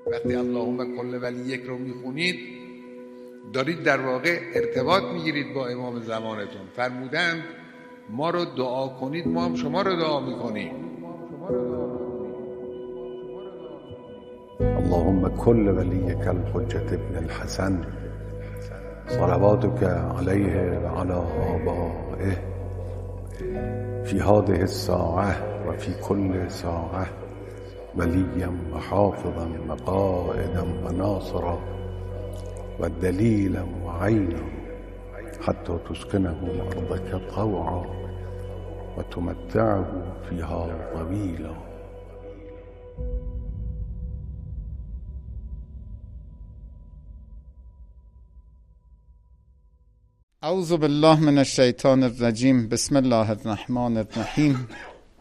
وقتی اللهم کل ولیک رو میخونید دارید در واقع ارتباط میگیرید با امام زمانتون. فرمودند ما رو دعا کنید ما هم شما رو دعا میکنیم. اللهم كل وليك الحجة ابن الحسن صلواتك عليه وعلى آبائه في هذه الساعة وفي كل ساعة وليا وحافظا وقائدا وناصرا ودليلا وعينا حتى تسكنه أرضك طوعا وتمتعه فيها طويلا. اعوذ بالله من الشیطان الرجیم. بسم الله الرحمن الرحیم.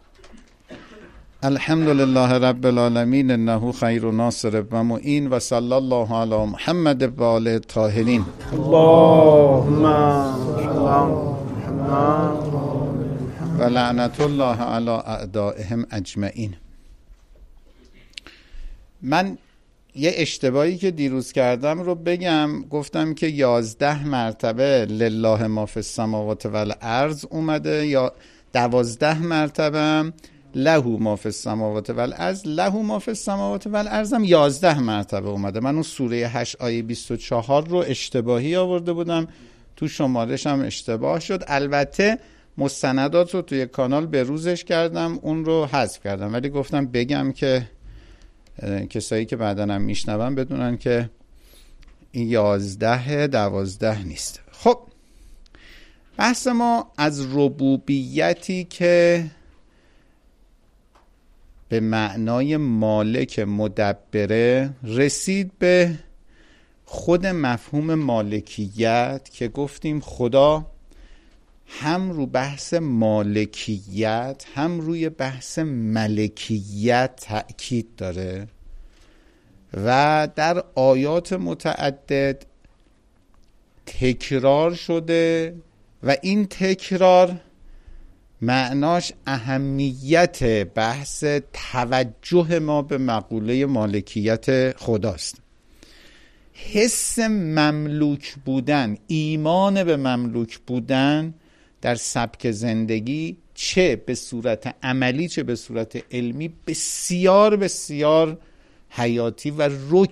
الحمد لله رب العالمین انه خیر ناصر و معین و صلی الله علی محمد و آله الطاهرین. اللهم محمد و لعنت الله علی اعدائهم اجمعین. من یه اشتباهی که دیروز کردم رو بگم. گفتم که 11 مرتبه لله ما فی السماوات و الارض اومده یا 12 مرتبه له ما فی السماوات و الارض. له ما فی السماوات و الارض هم 11 مرتبه اومده. من اون سوره 8 آیه 24 رو اشتباهی آورده بودم، تو شمارش هم اشتباه شد. البته مستندات رو توی کانال به روزش کردم، اون رو حذف کردم، ولی گفتم بگم که کسایی که بعداً هم میشنون بدونن که این 11 12 نیست. خب بحث ما از ربوبیتی که به معنای مالک مدبره رسید به خود مفهوم مالکیت که گفتیم خدا هم رو بحث مالکیت هم روی بحث ملکیت تأکید داره و در آیات متعدد تکرار شده و این تکرار معناش اهمیت بحث توجه ما به مقوله مالکیت خداست. حس مملوک بودن، ایمان به مملوک بودن در سبک زندگی چه به صورت عملی چه به صورت علمی بسیار بسیار حیاتی و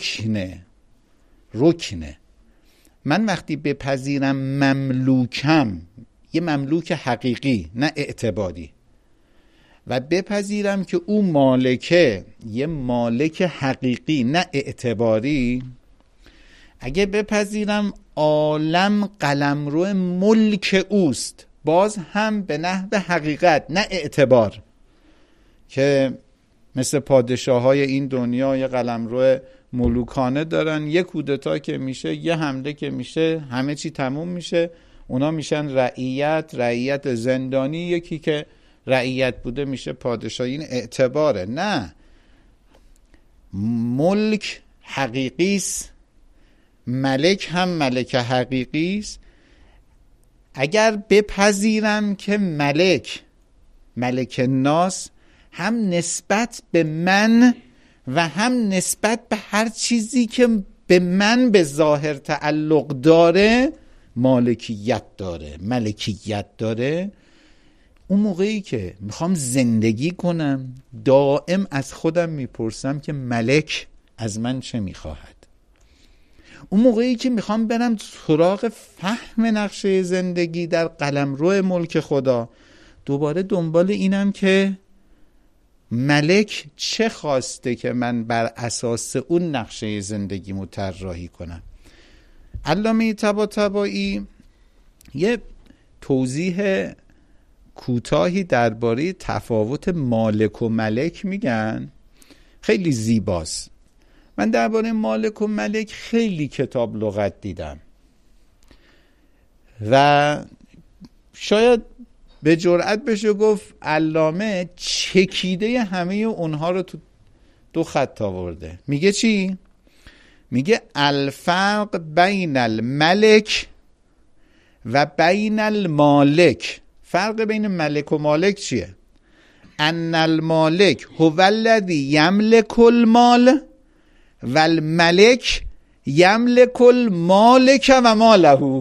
رکنه. من وقتی بپذیرم مملوکم، یه مملوک حقیقی نه اعتباری، و بپذیرم که او مالکه، یه مالک حقیقی نه اعتباری، اگه بپذیرم عالم قلمرو ملک اوست، باز هم به نحو حقیقت نه اعتبار، که مثل پادشاه های این دنیا یه قلمرو ملوکانه دارن، یه کودتا که میشه، یه حمله که میشه، همه چی تموم میشه، اونا میشن رعیت زندانی، یکی که رعیت بوده میشه پادشاه. این اعتباره؟ نه، ملک حقیقی است، ملک هم ملک حقیقی است. اگر بپذیرم که ملک ناس هم نسبت به من و هم نسبت به هر چیزی که به من به ظاهر تعلق داره مالکیت داره، اون موقعی که میخوام زندگی کنم دائم از خودم میپرسم که ملک از من چه میخواهد. اون موقعی که میخوام برم سراغ فهم نقشه زندگی در قلمرو ملک خدا، دوباره دنبال اینم که ملک چه خواسته که من بر اساس اون نقشه زندگیمو طراحی کنم. علامه طباطبایی یه توضیح کوتاهی درباره تفاوت مالک و ملک میگن، خیلی زیباست. من درباره مالک و ملک خیلی کتاب لغت دیدم و شاید به جرئت بشه گفت علامه چکیده همه اونها رو تو 2 خط آورده. میگه چی؟ میگه الفرق بین الملک و بین المالک. فرق بین ملک و مالک چیه؟ ان المالک هو الذی یملک المال و الملک یملک المالک و ماله.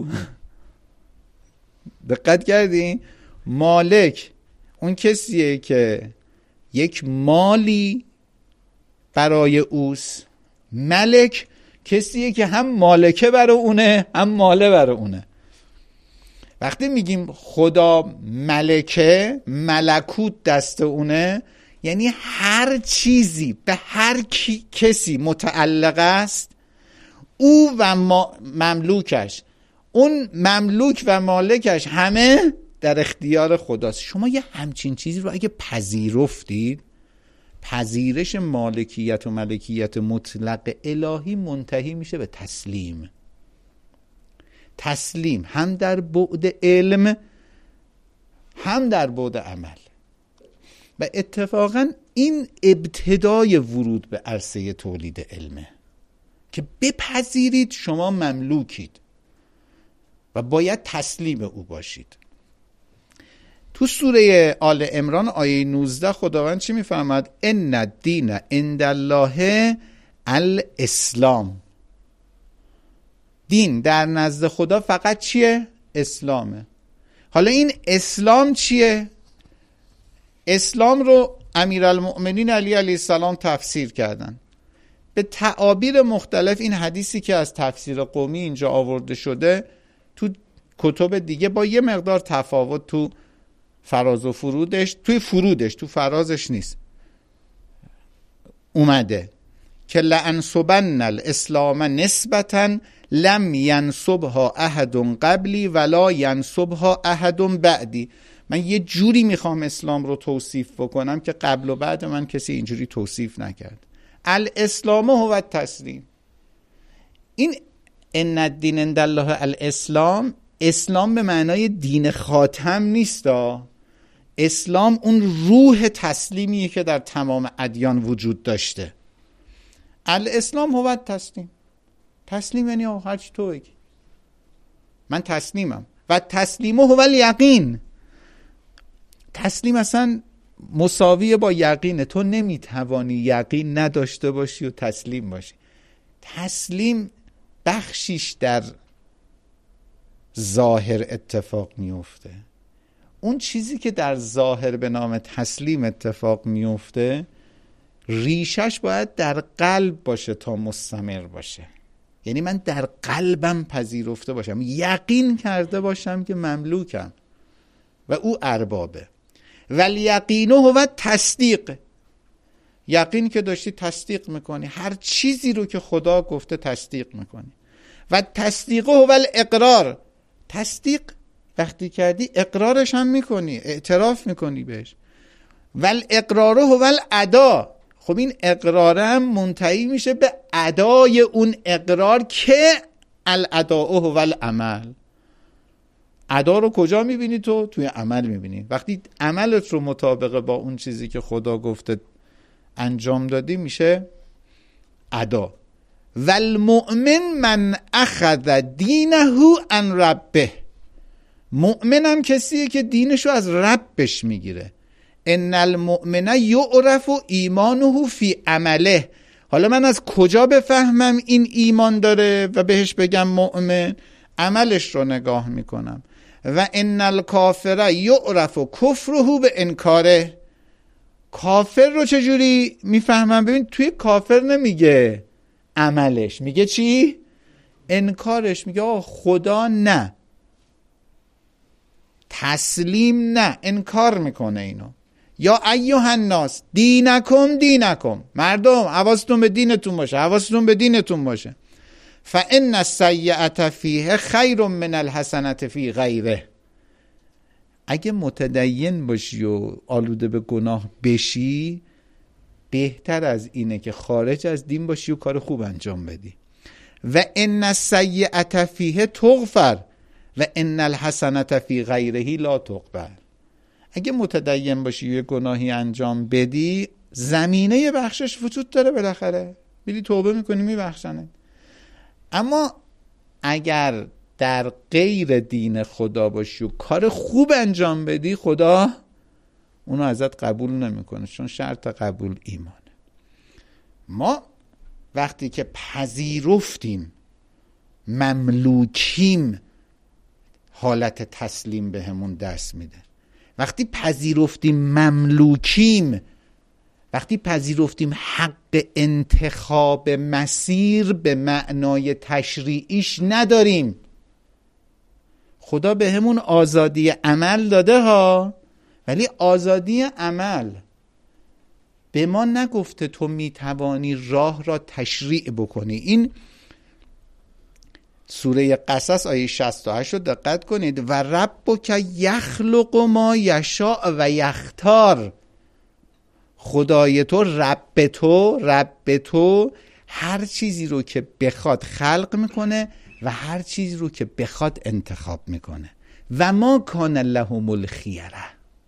دقت کردین؟ مالک اون کسیه که یک مالی برای اوست، ملک کسیه که هم مالکه برای اونه هم ماله برای اونه. وقتی میگیم خدا ملکه، ملکوت دست اونه، یعنی هر چیزی به هر کسی متعلق است او و مملوکش، اون مملوک و مالکش همه در اختیار خداست. شما یه همچین چیزی رو اگه پذیرفتید، پذیرش مالکیت و ملکیت مطلق الهی منتهی میشه به تسلیم. تسلیم هم در بعد علم هم در بعد عمل. و اتفاقا این ابتدای ورود به عرصه تولید علمه که بپذیرید شما مملوکید و باید تسلیم او باشید. تو سوره آل عمران آیه 19 خداوند چی میفرماد؟ ان الدین عند الله الاسلام. دین در نزد خدا فقط چیه؟ اسلامه. حالا این اسلام چیه؟ اسلام رو امیرالمؤمنین علی علیه السلام تفسیر کردن به تعابیر مختلف. این حدیثی که از تفسیر قومی اینجا آورده شده تو کتب دیگه با یه مقدار تفاوت تو فراز و فرودش، تو فرازش نیست، اومده که لانصبن الاسلام نسبتا لم ینصبها احد قبلی ولا ینصبها احد بعدی. من یه جوری میخوام اسلام رو توصیف بکنم که قبل و بعد من کسی اینجوری توصیف نکرد. الاسلام هو التسلیم. این ان الدین عند الله الاسلام، اسلام به معنای دین خاتم نیستا. اسلام اون روح تسلیمیه که در تمام ادیان وجود داشته. الاسلام هو التسلیم. تسلیم یعنی هر چی تو بگی من تسلیمم. و تسلیم هو الیقین. تسلیم اصلا مساویه با یقینه. تو نمیتوانی یقین نداشته باشی و تسلیم باشی. تسلیم بخشیش در ظاهر اتفاق میفته. اون چیزی که در ظاهر به نام تسلیم اتفاق میفته ریشش باید در قلب باشه تا مستمر باشه. یعنی من در قلبم پذیرفته باشم، یقین کرده باشم که مملوکم و او اربابه. ولی یقینه هو تصدیق. یقین که داشتی تصدیق میکنی، هر چیزی رو که خدا گفته تصدیق میکنی. و تصدیقه هو الاقرار. تصدیق وقتی کردی اقرارش هم میکنی، اعتراف میکنی بهش. ول اقراره هو الادا. خب این اقرار هم منتهی میشه به ادای اون اقرار که الاداء هو العمل. ادا رو کجا میبینی تو؟ توی عمل میبینی. وقتی عملت رو مطابق با اون چیزی که خدا گفته انجام دادی میشه ادا. والمؤمن من اخذ دینه عن ربه. مؤمن هم کسیه که دینشو از ربش میگیره. ان المؤمن یعرف ایمانه فی عمله. حالا من از کجا بفهمم این ایمان داره و بهش بگم مؤمن؟ عملش رو نگاه میکنم. و ان الکافر یعرف کفره به انکاره. کافر رو چجوری میفهمم؟ ببین توی کافر نمیگه عملش، میگه چی؟ انکارش. میگه آه خدا نه، تسلیم نه، انکار میکنه اینو. یا ایها الناس دینکم. مردم حواستون به دینتون باشه، حواستون به دینتون باشه. فان السیئة فیه خیر من الحسنة فی غیره. اگه متدین باشی و آلوده به گناه بشی، بهتر از اینه که خارج از دین باشی و کار خوب انجام بدی. و ان السیئة فیه تغفر و ان الحسنة فی غیره لا تقبل. اگه متدین باشی یه گناهی انجام بدی، زمینه بخشش وجود داره، بالاخره میری توبه میکنی میبخشنه. اما اگر در غیر دین خدا باشی و کار خوب انجام بدی، خدا اونو ازت قبول نمیکنه، چون شرط قبول ایمانه. ما وقتی که پذیرفتیم مملوکیم حالت تسلیم به همون دست میده. وقتی پذیرفتیم مملوکیم، وقتی پذیرفتیم حق انتخاب مسیر به معنای تشریعیش نداریم. خدا به همون آزادی عمل داده ها، ولی آزادی عمل به ما نگفته تو میتوانی راه را تشریع بکنی. این سوره قصص آیه 68 رو دقت کنید. و ربک یخلق ما یشاء و یختار. خدای تو، رب تو هر چیزی رو که بخواد خلق میکنه و هر چیزی رو که بخواد انتخاب میکنه. و ما کان لهم الخیره.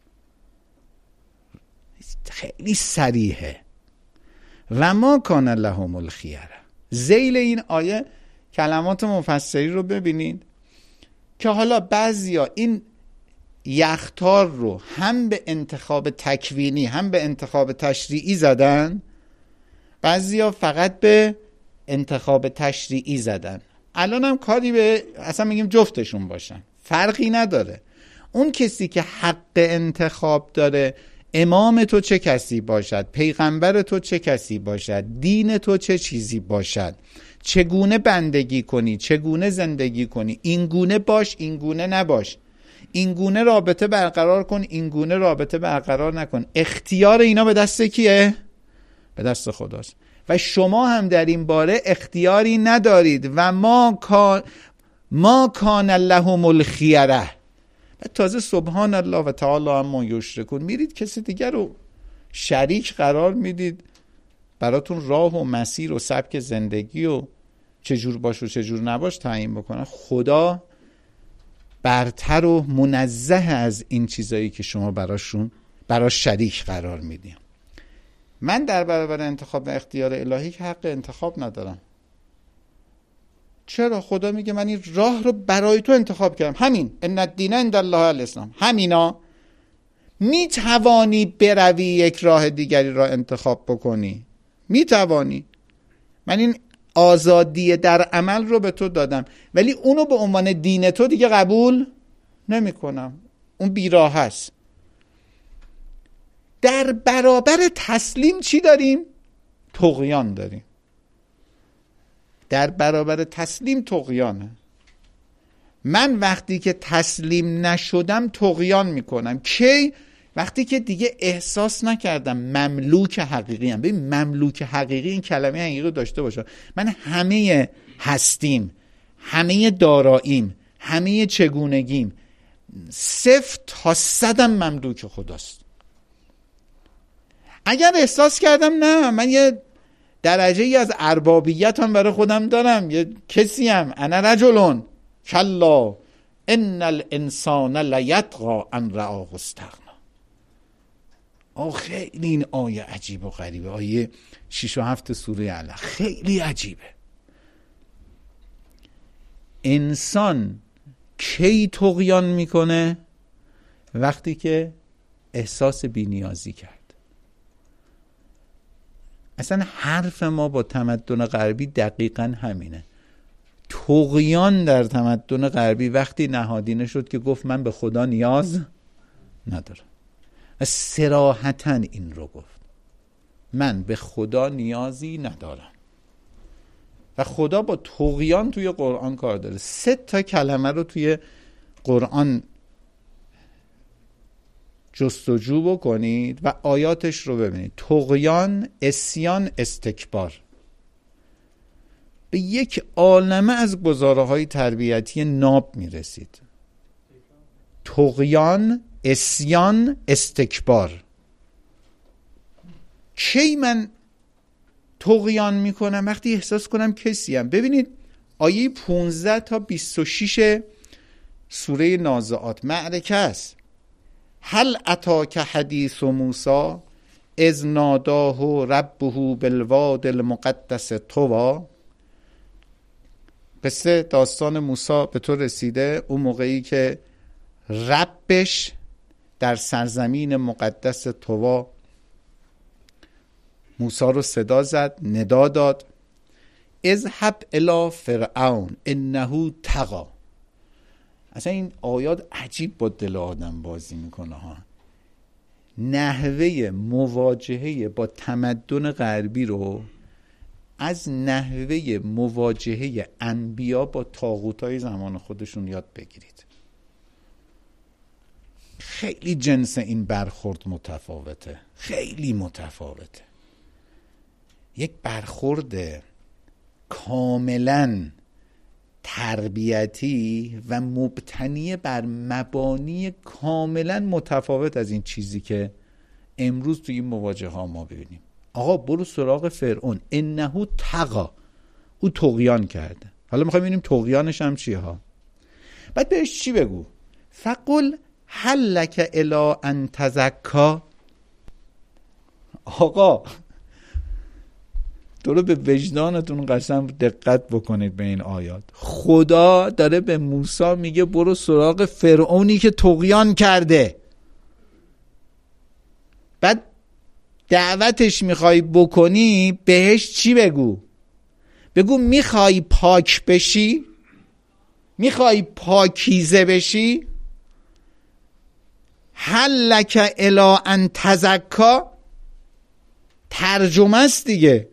خیلی صریحه. و ما کان لهم الخیره. ذیل این آیه کلمات مفسری رو ببینید که حالا بعضیا این یختار رو هم به انتخاب تکوینی هم به انتخاب تشریعی زدن، بعضیا فقط به انتخاب تشریعی زدن. الان هم کاری به اصلا میگیم جفتشون باشن، فرقی نداره. اون کسی که حق انتخاب داره، امام تو چه کسی باشد، پیغمبر تو چه کسی باشد، دین تو چه چیزی باشد، چگونه بندگی کنی، چگونه زندگی کنی، این گونه باش، این گونه نباش، این گونه رابطه برقرار کن، این گونه رابطه برقرار نکن. اختیار اینا به دست کیه؟ به دست خداست. و شما هم در این باره اختیاری ندارید. و ما کان لهم الخیره. و تازه سبحان الله و تعالی عما یشرکون میرید کسی دیگر رو شریک قرار میدید براتون راه و مسیر و سبک زندگی و چجور باش و چجور نباش تعیین بکنه. خدا برتر و منزه از این چیزایی که شما براش شریک قرار میدیم. من در برابر انتخاب و اختیار الهی حق انتخاب ندارم. چرا؟ خدا میگه من این راه رو برای تو انتخاب کردم، همین ان الدین عند الله الاسلام، همینا. میتوانی بروی یک راه دیگری را انتخاب بکنی، میتوانی. من این آزادی در عمل رو به تو دادم، ولی اونو به عنوان دین تو دیگه قبول نمی کنم. اون بیراه هست. در برابر تسلیم چی داریم؟ طغیان داریم. در برابر تسلیم طغیانه. من وقتی که تسلیم نشدم طغیان میکنم. کی؟ وقتی که دیگه احساس نکردم مملوک حقیقی ام. ببین مملوک حقیقی، این کلمه حقیقی رو داشته باشم. من همه هستیم، همه داراییم، همه چگونگیم 0 تا 100 مملوک خداست. اگر احساس کردم نه من یه درجه ای از اربابیت هم برای خودم دارم، یه کسی هم، انا رجلون کلا ان الانسان لیطغی ان رآه استغنی. خیلی این آیه عجیب و غریبه. آیه 6 و 7 سوره علق خیلی عجیبه. انسان کی طغیان میکنه؟ وقتی که احساس بی‌نیازی کرد. اصلا حرف ما با تمدن غربی دقیقاً همینه. طغیان در تمدن غربی وقتی نهادینه شد که گفت من به خدا نیاز ندارم. و صراحتاً این رو گفت، من به خدا نیازی ندارم. و خدا با طغیان توی قرآن کار داره. 3 تا کلمه رو توی قرآن جستجو بکنید و آیاتش رو ببینید. طغیان، عصیان، استکبار. به یک عالمه از گزاره‌های تربیتی ناب میرسید. طغیان، عصیان، استکبار. کی من طغیان میکنم؟ وقتی احساس کنم کسیم. ببینید آیه 15 تا 26 سوره نازعات معرکه است. هل اتاک حدیث موسی اذ ناداه ربه بالواد المقدس طوی. قصه داستان موسی به تو رسیده اون موقعی که ربش در سرزمین مقدس طوی موسی رو صدا زد، ندا داد اذهب الی فرعون انه طغی. اصلا این آیات عجیب با دل آدم بازی میکنه ها. نحوه مواجهه با تمدن غربی رو از نحوه مواجهه انبیا با طاغوتای زمان خودشون یاد بگیرید. خیلی جنس این برخورد متفاوته، خیلی متفاوته. یک برخورد کاملا تربیتی و مبتنی بر مبانی کاملا متفاوت از این چیزی که امروز توی این مواجهه ها ما ببینیم. آقا برو سراغ فرعون، انه طغی، او طغیان کرده. حالا میخوایم ببینیم طغیانش هم چیه ها. بعد بهش چی بگو؟ فقل هل لک الی ان تزکا. آقا تو رو به وجدانتون قسم دقت بکنید به این آیات. خدا داره به موسی میگه برو سراغ فرعونی که طغیان کرده. بعد دعوتش میخوای بکنی، بهش چی بگو؟ بگو میخوای پاک بشی؟ میخوای پاکیزه بشی؟ هل لک الی ان تزکا ترجمه است دیگه.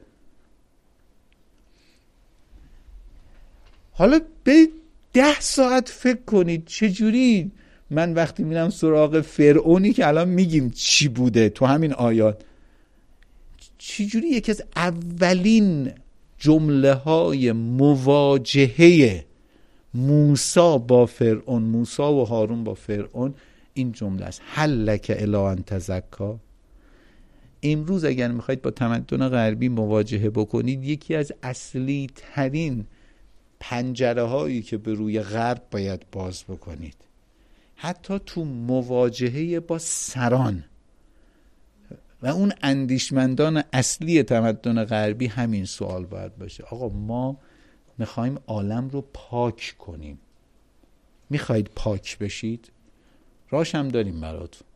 حالا به 10 ساعت فکر کنید چجوری من وقتی میرم سراغ فرعونی که الان میگیم چی بوده تو همین آیات، چجوری یکی از اولین جمله های مواجهه موسی با فرعون، موسی و هارون با فرعون این جمله است، هل لک الی ان تزکا. امروز اگر میخواید با تمدن غربی مواجهه بکنید، یکی از اصلی ترین پنجره هایی که به روی غرب باید باز بکنید، حتی تو مواجهه با سران و اون اندیشمندان اصلی تمدن غربی، همین سوال باید باشه. آقا ما میخوایم عالم رو پاک کنیم، میخواید پاک بشید؟ راش هم داریم براتون.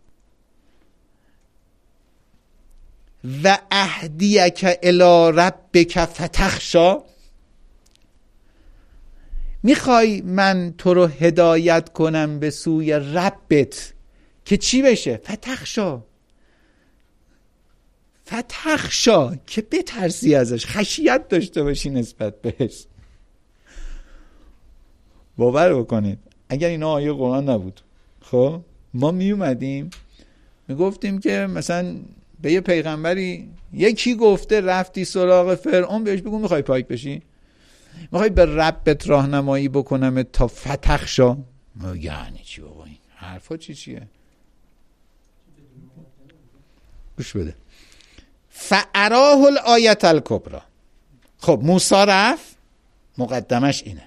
و اهدیک الی ربک فتخشی. میخوای من تو رو هدایت کنم به سوی ربت که چی بشه؟ فتخشی که بترسی ازش، خشیت داشته باشی نسبت بهش. باور بکنید اگر اینا آیه قرآن نبود، خب ما می اومدیم میگفتیم که مثلا به یه پیغمبری یکی گفته رفتی سراغ فرعون، بهش بگو میخوای پاک بشی؟ میخوای به ربت راهنمایی بکنم تا فتخشی؟ یعنی چی بابا این حرفا چیه؟ گوش بده. فاراه الآیة الکبری. خب موسی رفت، مقدمش اینه،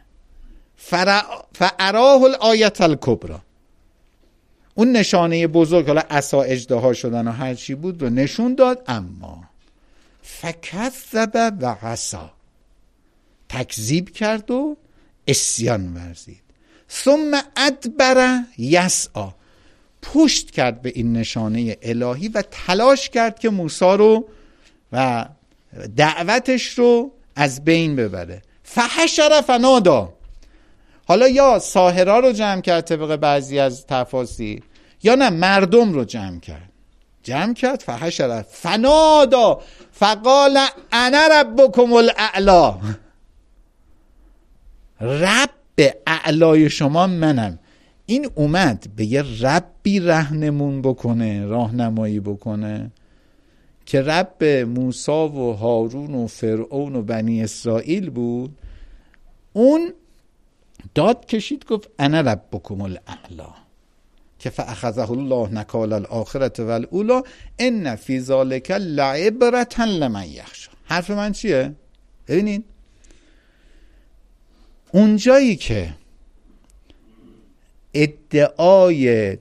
فاراه الآیة الکبری، اون نشانه بزرگ، حالا عصا اژدها شدن و هر چی بود رو نشون داد، اما فکذب و عصی، تکذیب کرد و عصیان ورزید. ثم ادبر یسعی، پشت کرد به این نشانه الهی و تلاش کرد که موسی رو و دعوتش رو از بین ببره. فحشر فنادا، حالا یا ساحرا رو جمع کرد طبق بعضی از تفاسیر، یا نه مردم رو جمع کرد. فحشر فنادا فقال انا ربکم الاعلی، رب اعلای شما منم. این اومد به یه ربی راهنمایی بکنه که رب موسی و هارون و فرعون و بنی اسرائیل بود. اون داد کشید گفت انا ربکم الاعلی، که فاخذه الله نکال الاخرة والاولی ان فی ذلک لعبرة لمن یخشی. حرف من چیه؟ ببینین اونجایی که ادعای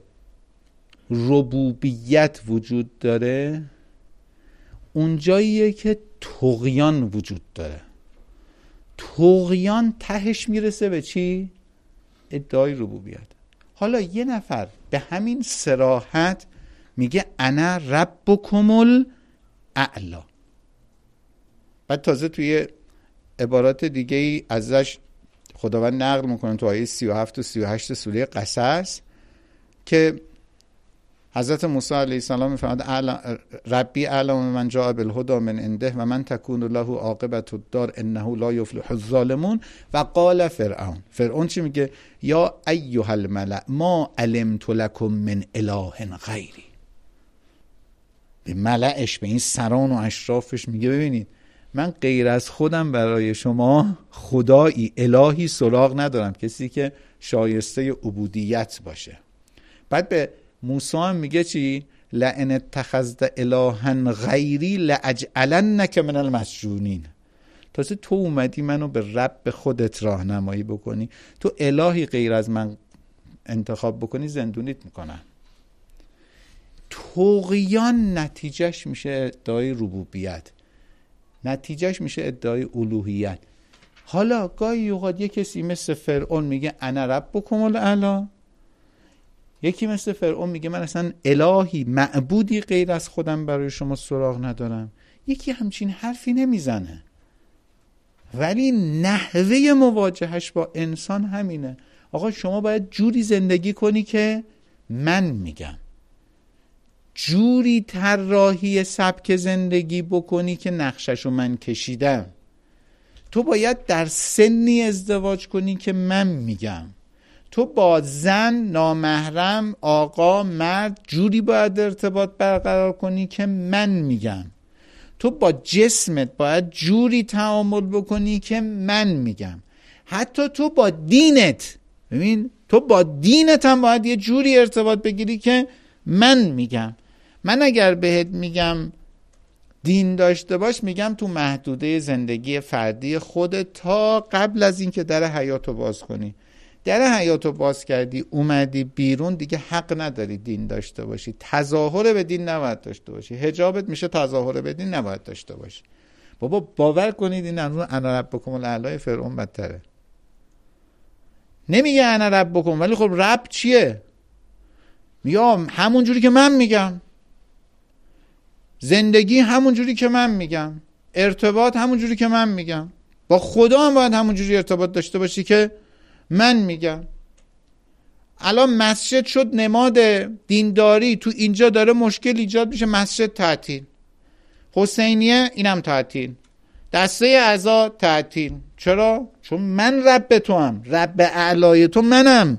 ربوبیت وجود داره، اونجاییه که طغیان وجود داره. طغیان تهش میرسه به چی؟ ادعای ربوبیت. حالا یه نفر به همین صراحت میگه انا ربکم الاعلی، بعد تازه توی عبارات دیگه ای ازش خداوند نقل میکنه تو آیه 37 و 38 سوره قصص که حضرت موسی علیه السلام میفرماد ربی اعلم من جاء بالهدی من عنده و من تکون له عاقبة الدار انه لا یفلح الظالمون. و قال فرعون چی میگه؟ یا ایها الملأ ما علمت لكم من اله غیری. به ملأش، به این سران و اشرافش میگه ببینید من غیر از خودم برای شما خدایی الهی سراغ ندارم، کسی که شایسته عبودیت باشه. بعد به موسی هم میگه چی؟ لئن اتخذت الها غیری لاجعلنک من المسجونین. تازه تو اومدی منو به رب خودت راهنمایی بکنی، تو الهی غیر از من انتخاب بکنی زندونیت میکنن. طغیان نتیجهش میشه ادعای ربوبیت، نتیجهش میشه ادعای الوهیت. حالا گاهی اوقات یه کسی مثل فرعون میگه انا ربکم الاعلی، یکی مثل فرعون میگه من اصلا الهی معبودی غیر از خودم برای شما سراغ ندارم. یکی همچین حرفی نمیزنه، ولی نحوه مواجهش با انسان همینه. آقا شما باید جوری زندگی کنی که من میگم، جوری طراحی سبک زندگی بکنی که نقششو من کشیدم. تو باید در سنی ازدواج کنی که من میگم. تو با زن، نامحرم، آقا، مرد جوری باید ارتباط برقرار کنی که من میگم. تو با جسمت باید جوری تعامل بکنی که من میگم. حتی تو با دینت، ببین تو با دینت هم باید یه جوری ارتباط بگیری که من میگم. من اگر بهت میگم دین داشته باش، میگم تو محدوده زندگی فردی خودت تا قبل از این که در حیاتو باز کنی. در حیاتو باز کردی اومدی بیرون، دیگه حق نداری دین داشته باشی. تظاهر به دین نباید داشته باشی. حجابت میشه تظاهر به دین نباید داشته باشی. بابا باور کنید این انا ربکم الاعلی فرعون بدتره. نمیگه انا ربکم، ولی خب رب چیه؟ میگه همون جوری که من میگم، زندگی همون جوری که من میگم، ارتباط همون جوری که من میگم، با خدا هم باید همون جوری ارتباط داشته باشی که من میگم. الان مسجد شد نماد دینداری، تو اینجا داره مشکل ایجاد میشه، مسجد تعطیل، حسینیه اینم تعطیل، دسته عزا تعطیل. چرا؟ چون من رب تو هم، رب اعلای تو منم.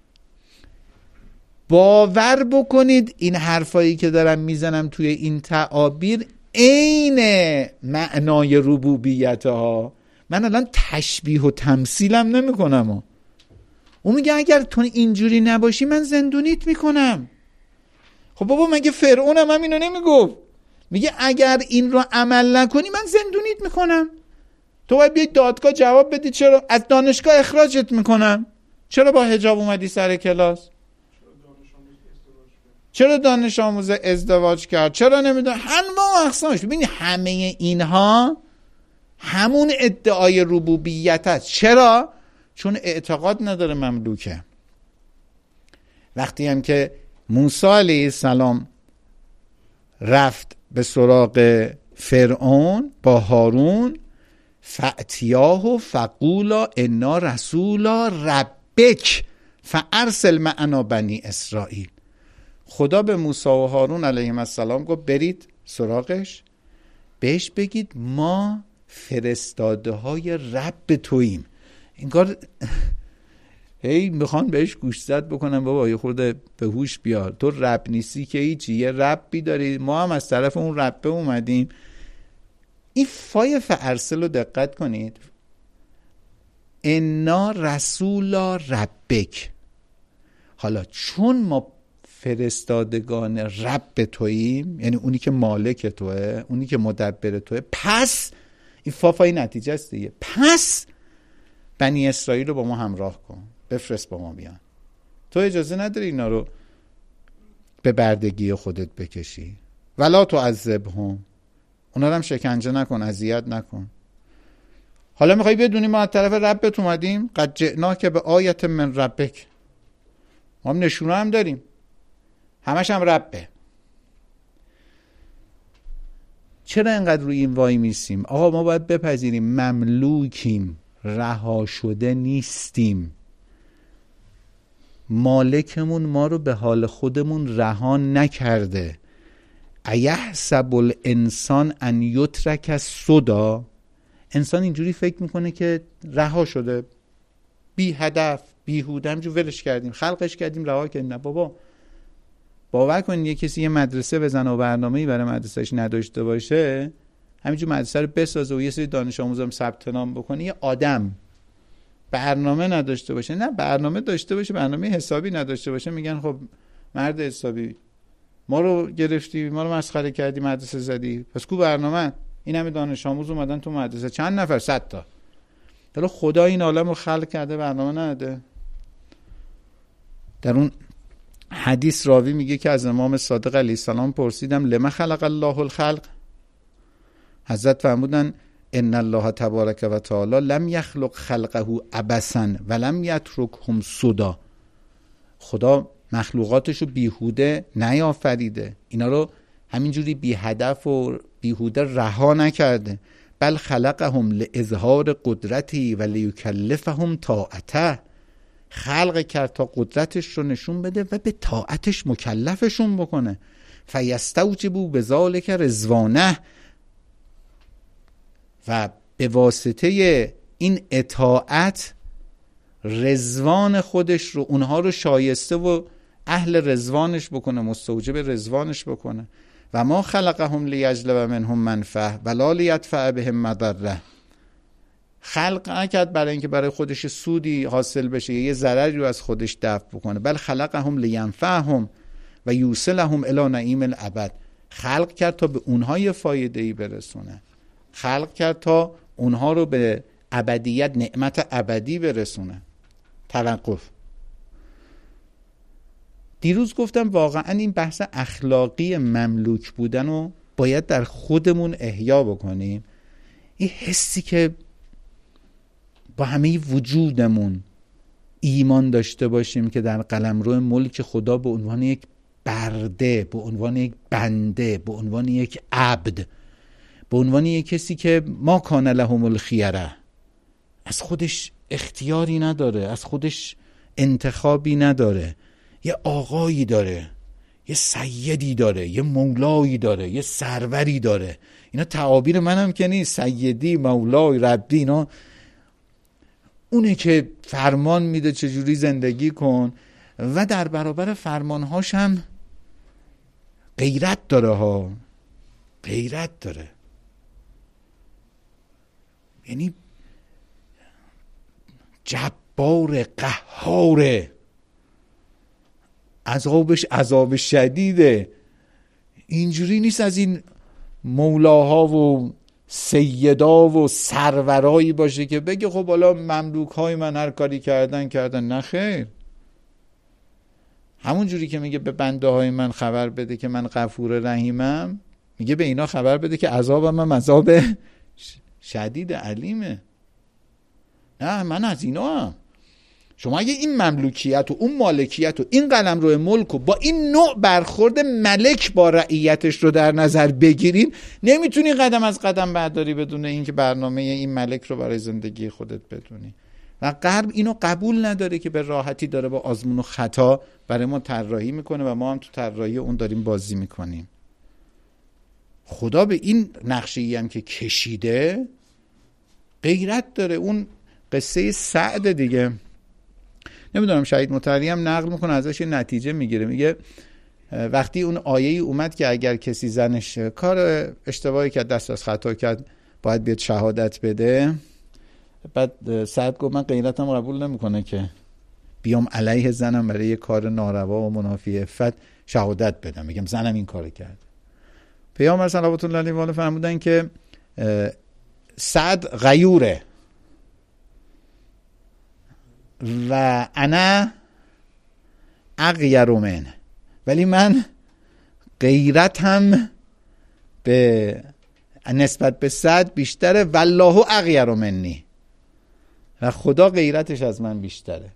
باور بکنید این حرفایی که دارم میزنم توی این تعابیر عین معنای ربوبیت ها. من الان تشبیه و تمثیلم نمی کنم. اون میگه اگر تو اینجوری نباشی من زندونیت میکنم. خب بابا مگه فرعونم هم اینو نمیگفت؟ میگه اگر این رو عمل نکنی من زندونیت میکنم. تو باید بیای دادگاه جواب بدی، چرا از دانشگاه اخراجت میکنم، چرا با حجاب اومدی سر کلاس، چرا دانش آموز ازدواج کرد، چرا نمیدونم انواع اقسامش. ببینی همه اینها همون ادعای ربوبیت است. چرا؟ چون اعتقاد نداره مملوکه. وقتی هم که موسی علیه السلام رفت به سراغ فرعون با هارون، فأتیاه فقولا انا رسولا ربک فارسل معنا بنی اسرائیل. خدا به موسی و هارون علیهم السلام گفت برید سراغش، بهش بگید ما فرستاده های رب توییم. انگار هی میخوان بهش گوشزد بکنم بابا یه خورده به هوش بیار، تو رب نیستی که هیچی، یه ربی داری، ما هم از طرف اون ربه اومدیم. این فای فارسل رو دقت کنید، انا رسولا ربک. حالا چون ما فرستادگان رب توییم، یعنی اونی که مالک توه، اونی که مدبر توه، پس این فای نتیجه است دیگه، پس بنی اسرائیل رو با ما همراه کن، بفرست با ما بیان. تو اجازه نداری اینا رو به بردگی خودت بکشی. ولا تعذبهم، اونا رو هم شکنجه نکن، اذیت نکن. حالا میخوای بدونی ما از طرف ربت اومدیم؟ قد جئناک به آیت من ربک، ما هم نشونه هم داریم، همش هم ربه. چرا اینقدر روی این وای میسیم؟ آقا ما باید بپذیریم مملوکیم، رها شده نیستیم. مالکمون ما رو به حال خودمون رها نکرده. ایحسب الانسان ان یترک سدی، انسان اینجوری فکر میکنه که رها شده، بی هدف، بیهوده، همجور ولش کردیم، خلقش کردیم، رها کردیم. نه بابا، باور کنید یه کسی یه مدرسه بزنه و برنامه‌ای برای مدرسهش نداشته باشه، همینجور مدرسه رو بسازه و یه سری دانش آموزام ثبت نام بکنه، یه آدم برنامه نداشته باشه، نه برنامه داشته باشه، برنامه حسابی نداشته باشه، میگن خب مرد حسابی، ما رو گرفتی، ما رو مسخره کردی، مدرسه زدی، پس کو برنامه؟ این همه دانش آموز اومدن تو مدرسه، چند نفر؟ 100 تا. حالا خدا این عالم رو خلق کرده، برنامه نداده؟ در اون حدیث راوی میگه که از امام صادق علیه السلام پرسیدم لما خلق الله الخلق؟ حضرت فرمودن ان الله تبارک و تعالی لم یخلق خلقه عبثا ولم یترکهم سدی. خدا مخلوقاتشو بیهوده نیافریده، اینا رو همینجوری بی هدف و بیهوده رها نکرده، بل خلقهم لاظهار قدرتی و لیکلفهم طاعته. خلق کرد تا قدرتش رو نشون بده و به طاعتش مکلفشون بکنه. فیستوجبوا بذلک رضوانه، و به واسطه این اطاعت رضوان خودش رو، اونها رو شایسته و اهل رضوانش بکنه، مستوجب رضوانش بکنه. و ما خلقهم لیجلب منهم منفعه ولا لیدفع بهم مضره. خلق نکرد برای اینکه برای خودش سودی حاصل بشه، یه ضرری رو از خودش دفع بکنه، بل خلقهم لینفعهم و یوصلهم الی نعیم الابد. خلق کرد تا به اونها یه فایده‌ای برسونه، خلق کرد تا اونها رو به ابدیت، نعمت ابدی برسونه. توقف. دیروز گفتم واقعا این بحث اخلاقی مملوک بودن رو باید در خودمون احیا بکنیم. این حسی که با همه وجودمون ایمان داشته باشیم که در قلمرو ملک خدا به عنوان یک برده، به عنوان یک بنده، به عنوان یک عبد، به عنوان یک کسی که ما کان لهم الخیره، از خودش اختیاری نداره، از خودش انتخابی نداره، یه آقایی داره، یه سیدی داره، یه مولایی داره، یه سروری داره. اینا تعابیر منم که نیست، سیدی، مولای، ربی، اینا اونه که فرمان میده چجوری زندگی کن و در برابر فرمانهاش هم غیرت داره ها، غیرت داره. یعنی جبار، قهاره، عذابش عذاب شدیده. اینجوری نیست از این مولاها و سیدا و سرورایی باشه که بگه خب حالا مملوک های من هر کاری کردن. نه خیر، همون جوری که میگه به بنده های من خبر بده که من غفور رحیمم، میگه به اینا خبر بده که عذابم هم عذاب شدید علیمه. نه من از اینا هم. شما اگه این مملوکیت و اون مالکیت و این قلمرو ملک و با این نوع برخورد ملک با رعیتش رو در نظر بگیرین، نمیتونی قدم از قدم برداری بدون اینکه برنامه این ملک رو برای زندگی خودت بدونی. و غرب اینو قبول نداره که به راحتی داره با آزمون و خطا برای ما طراحی میکنه و ما هم تو طراحی اون داریم بازی میکنیم. خدا به این نقشه‌ای هم که کشیده غیرت داره. اون قصه سعد دیگه، نمیدونم شهید مطهری هم نقل میکنه، ازش نتیجه میگیره. میگه وقتی اون آیه اومد که اگر کسی زنش کار اشتباهی کرد، دست از خطا کرد، باید بیاد شهادت بده، بعد سعد گفت من غیرتم قبول نمیکنه که بیام علیه زنم برای یه کار ناروا و منافی عفت شهادت بدم، میگم زنم این کار کرد. پیامبر صلوات الله علیه و آله فرمودن که سعد غیوره و انا اغیر من، ولی من غیرتم به نسبت به سعد بیشتره، والله اغیر منی، و خدا غیرتش از من بیشتره.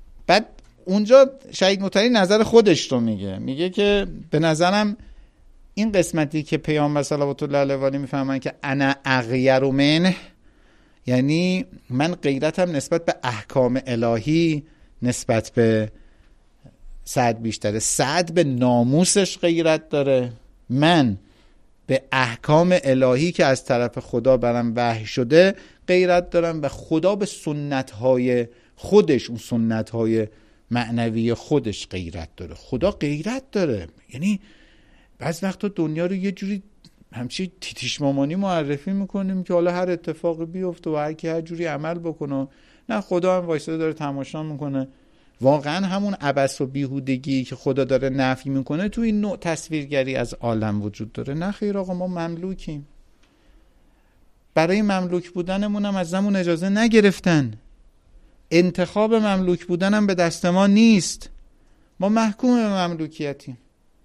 بعد اونجا شهید مطهری نظر خودش رو میگه که به نظرم این قسمتی که پیامبر صلوات الله علیه و آله میفهمن که انا اغیر منه، یعنی من غیرتم نسبت به احکام الهی نسبت به سعد بیشتره. سعد به ناموسش غیرت داره، من به احکام الهی که از طرف خدا برام وحی شده غیرت دارم و خدا به سنت‌های خودش، اون سنت‌های معنوی خودش غیرت داره. خدا غیرت داره، یعنی بعض وقتا دنیا رو یه جوری همچی تیتیش مامانی معرفی میکنیم که حالا هر اتفاقی بیفته و هر کی هر جوری عمل بکنه، نه خدا هم وایساده داره تماشا میکنه. واقعا همون عبث و بیهودگی که خدا داره نفی میکنه تو این نوع تصویرگری از عالم وجود داره. نه خیر آقا، ما مملوکیم، برای مملوک بودنمون هم ازمون اجازه نگرفتن، انتخاب مملوک بودنم به دست ما نیست، ما محکوم به مملوکیتیم.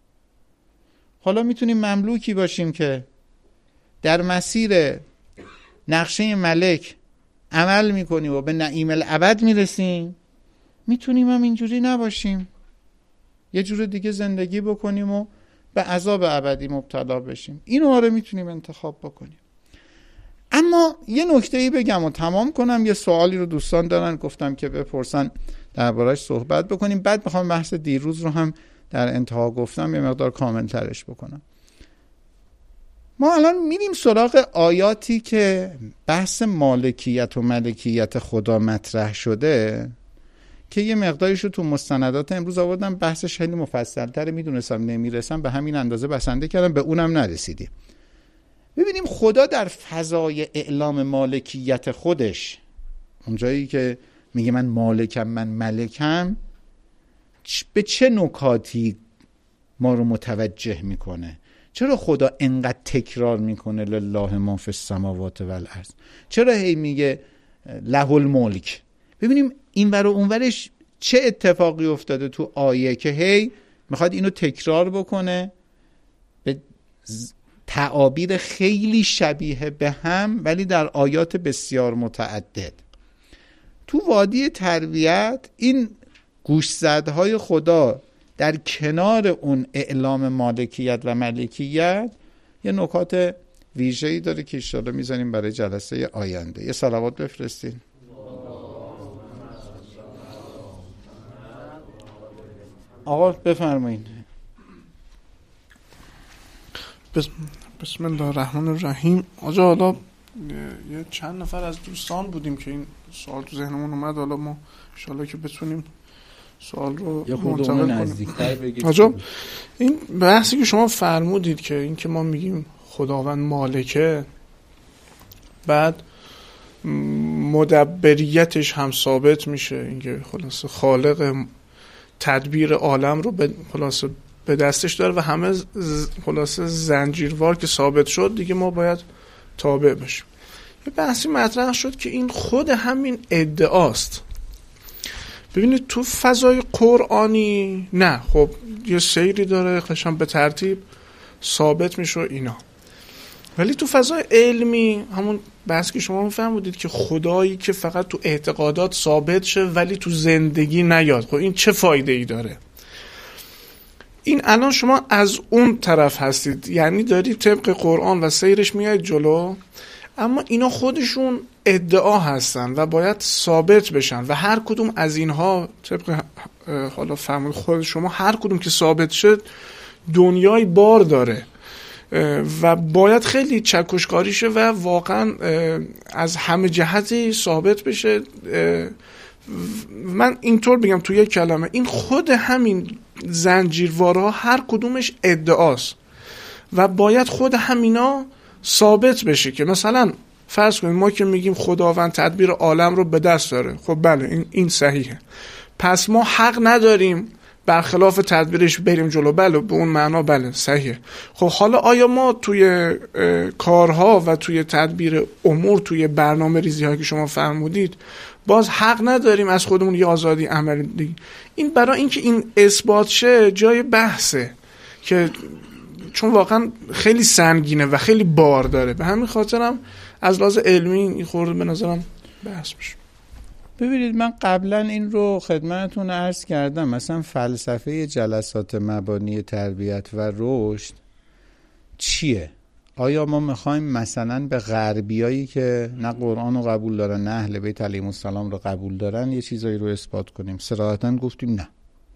حالا میتونیم مملوکی باشیم که در مسیر نقشه ملک عمل میکنیم و به نعیم الابد میرسیم، میتونیم هم اینجوری نباشیم، یه جور دیگه زندگی بکنیم و به عذاب ابدی مبتلا بشیم. اینو آره میتونیم انتخاب بکنیم. اما یه نکته‌ای بگم و تمام کنم. یه سوالی رو دوستان دارن، گفتم که بپرسن درباره‌اش صحبت بکنیم، بعد میخوام بحث دیروز رو هم در انتها گفتم یه مقدار کامل ترش بکنم. ما الان میریم سراغ آیاتی که بحث مالکیت و ملکیت خدا مطرح شده که یه مقداریشو تو مستندات امروز آوردم، بحثش خیلی مفصل‌تره، میدونستم نمیرسم، به همین اندازه بسنده کردم، به اونم نرسیدیم. ببینیم خدا در فضای اعلام مالکیت خودش، اونجایی که میگه من مالکم، من ملکم، به چه نکاتی ما رو متوجه میکنه؟ چرا خدا انقدر تکرار میکنه لله ما فی السماوات و الارض؟ چرا هی میگه له الملک؟ ببینیم اینور و اونورش چه اتفاقی افتاده تو آیه که هی میخواد اینو تکرار بکنه به تعابیر خیلی شبیه به هم ولی در آیات بسیار متعدد. تو وادی تربیت این گوشزدهای خدا در کنار اون اعلام مالکیت و ملکیت یه نکات ویژه‌ای داره که انشاءالله میذاریم برای جلسه آینده. یه صلوات بفرستین. آقا بفرمایید. بسم الله الرحمن الرحیم. آجا حالا یه چند نفر از دوستان بودیم که این سوال تو ذهنمون اومد، حالا ما انشالله که بتونیم سوال رو منتقل کنیم. آجا این بحثی که شما فرمودید که این که ما میگیم خداوند مالکه، بعد مدبریتش هم ثابت میشه، اینکه خلاصه خالق تدبیر عالم رو خلاصه به دستش داره و همه خلاصه زنجیروار که ثابت شد دیگه ما باید تابع بشیم. یه بحثی مطرح شد که این خود همین ادعاست. ببینید تو فضای قرآنی نه، خب یه سیری داره قشنگ به ترتیب ثابت میشه اینا، ولی تو فضای علمی همون بحث که شما میفهمودید که خدایی که فقط تو اعتقادات ثابت شه ولی تو زندگی نیاد، خب این چه فایده ای داره؟ این الان شما از اون طرف هستید، یعنی دارید طبق قرآن و سیرش میاید جلو، اما اینا خودشون ادعا هستن و باید ثابت بشن و هر کدوم از اینها طبق حالا فهم خود شما هر کدوم که ثابت شد دنیای بار داره و باید خیلی چکشکاری شه و واقعا از همه جهتی ثابت بشه. من اینطور بگم تو یک کلمه، این خود همین زنجیروارها هر کدومش ادعاست و باید خود همینا ثابت بشه که مثلا فرض کنید ما که میگیم خداوند تدبیر عالم رو به دست داره، خب بله این صحیحه، پس ما حق نداریم برخلاف تدبیرش بریم جلو، بله به اون معنا بله صحیحه. خب حالا آیا ما توی کارها و توی تدبیر امور توی برنامه ریزی هایی که شما فرمودید باز حق نداریم از خودمون یه آزادی عملی؟ این برای اینکه این اثبات شه جای بحثه که چون واقعا خیلی سنگینه و خیلی بار داره، به همین خاطرم از لحاظ علمی این خورده به نظرم بحث بشه. ببینید من قبلا این رو خدمتتون عرض کردم، مثلا فلسفه جلسات مبانی تربیت و رشد چیه؟ آیا ما میخوایم مثلا به غربیایی که نه قرآن رو قبول دارن نه اهل بیت علیهم السلام رو قبول دارن یه چیزایی رو اثبات کنیم؟ صراحتاً گفتیم نه.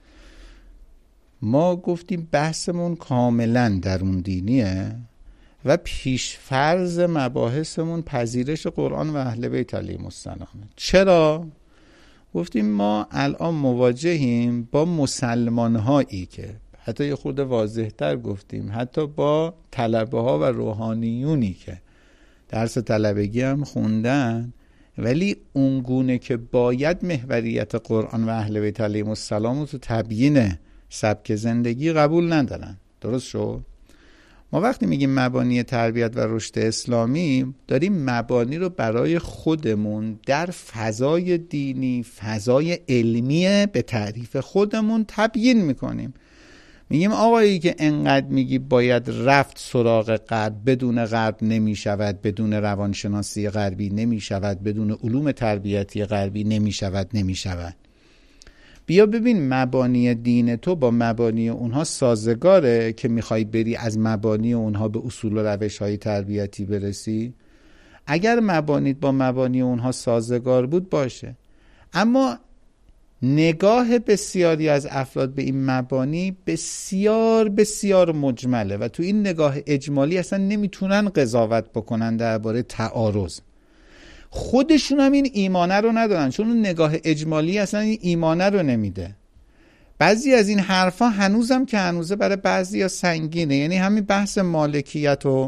ما گفتیم بحثمون کاملا درون دینیه و پیشفرض مباحثمون پذیرش قرآن و اهل بیت علیهم السلام. چرا؟ گفتیم ما الان مواجهیم با مسلمان هایی که حتی یه خورده واضح تر گفتیم حتی با طلبه ها و روحانیونی که درس طلبگی هم خوندن ولی اونگونه که باید محوریت قرآن و اهل بیت علیهم السلام رو تو تبیین سبک زندگی قبول ندارن. درست شد؟ ما وقتی میگیم مبانی تربیت و رشد اسلامی داریم مبانی رو برای خودمون در فضای دینی، فضای علمی به تعریف خودمون تبیین میکنیم. میگیم آقایی که انقدر میگی باید رفت سراغ غرب، بدون غرب نمیشود، بدون روانشناسی غربی نمیشود، بدون علوم تربیتی غربی نمیشود. بیا ببین مبانی دین تو با مبانی اونها سازگاره که میخوای بری از مبانی اونها به اصول و روش های تربیتی برسی؟ اگر مبانیت با مبانی اونها سازگار بود باشه، اما نگاه بسیاری از افراد به این مبانی بسیار بسیار مجمله و تو این نگاه اجمالی اصلا نمیتونن قضاوت بکنن درباره تعارض. خودشون هم این ایمانه رو ندارن چون اون نگاه اجمالی اصلا این ایمانه رو نمیده. بعضی از این حرفا هنوزم که هنوزه برای بعضی ها سنگینه. یعنی همین بحث مالکیت و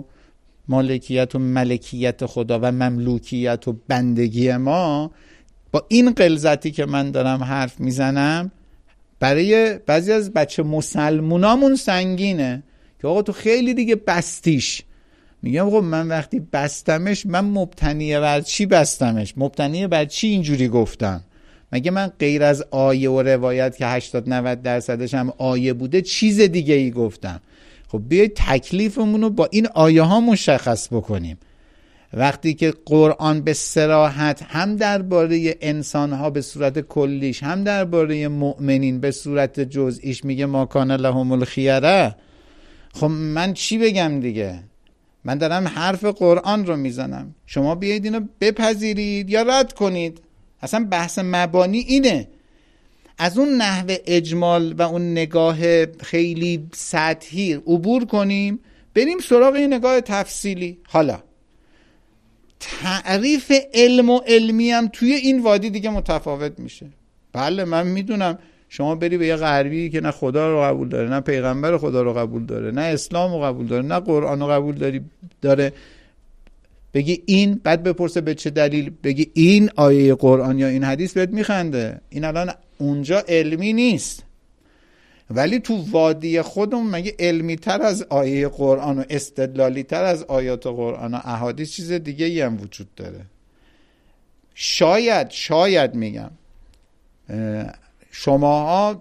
ملکیت خدا و مملوکیت و بندگی ما با این غلظتی که من دارم حرف میزنم برای بعضی از بچه مسلمونامون سنگینه که آقا تو خیلی دیگه بستیش. میگم خب من وقتی بستمش من مبتنی بر چی بستمش؟ مبتنی بر چی اینجوری گفتم؟ مگه من غیر از آیه و روایت که 80-90% هم آیه بوده چیز دیگه ای گفتم؟ خب بیایید تکلیفمون رو با این آیه ها مشخص بکنیم. وقتی که قرآن به صراحت هم درباره انسان ها به صورت کلیش هم درباره مؤمنین به صورت جزئیش میگه ما کان لهم الخیره، خب من چی بگم دیگه؟ من دارم حرف قرآن رو میزنم، شما بیایید اینو بپذیرید یا رد کنید. اصلا بحث مبانی اینه. از اون نحو اجمال و اون نگاه خیلی سطحی عبور کنیم بریم سراغ این نگاه تفصیلی. حالا تعریف علم و علمی هم توی این وادی دیگه متفاوت میشه. بله من میدونم شما بری به یه غربی که نه خدا رو قبول داره نه پیغمبر خدا رو قبول داره نه اسلام رو قبول داره نه قرآن رو قبول داره بگی این، بعد بپرسه به چه دلیل، بگی این آیه قرآن یا این حدیث، بهت میخنده. این الان اونجا علمی نیست. ولی تو وادی خودمون مگه علمی تر از آیه قرآن و استدلالی تر از آیات قرآن و احادیث چیز دیگه ای هم وجود داره؟ شاید میگم شماها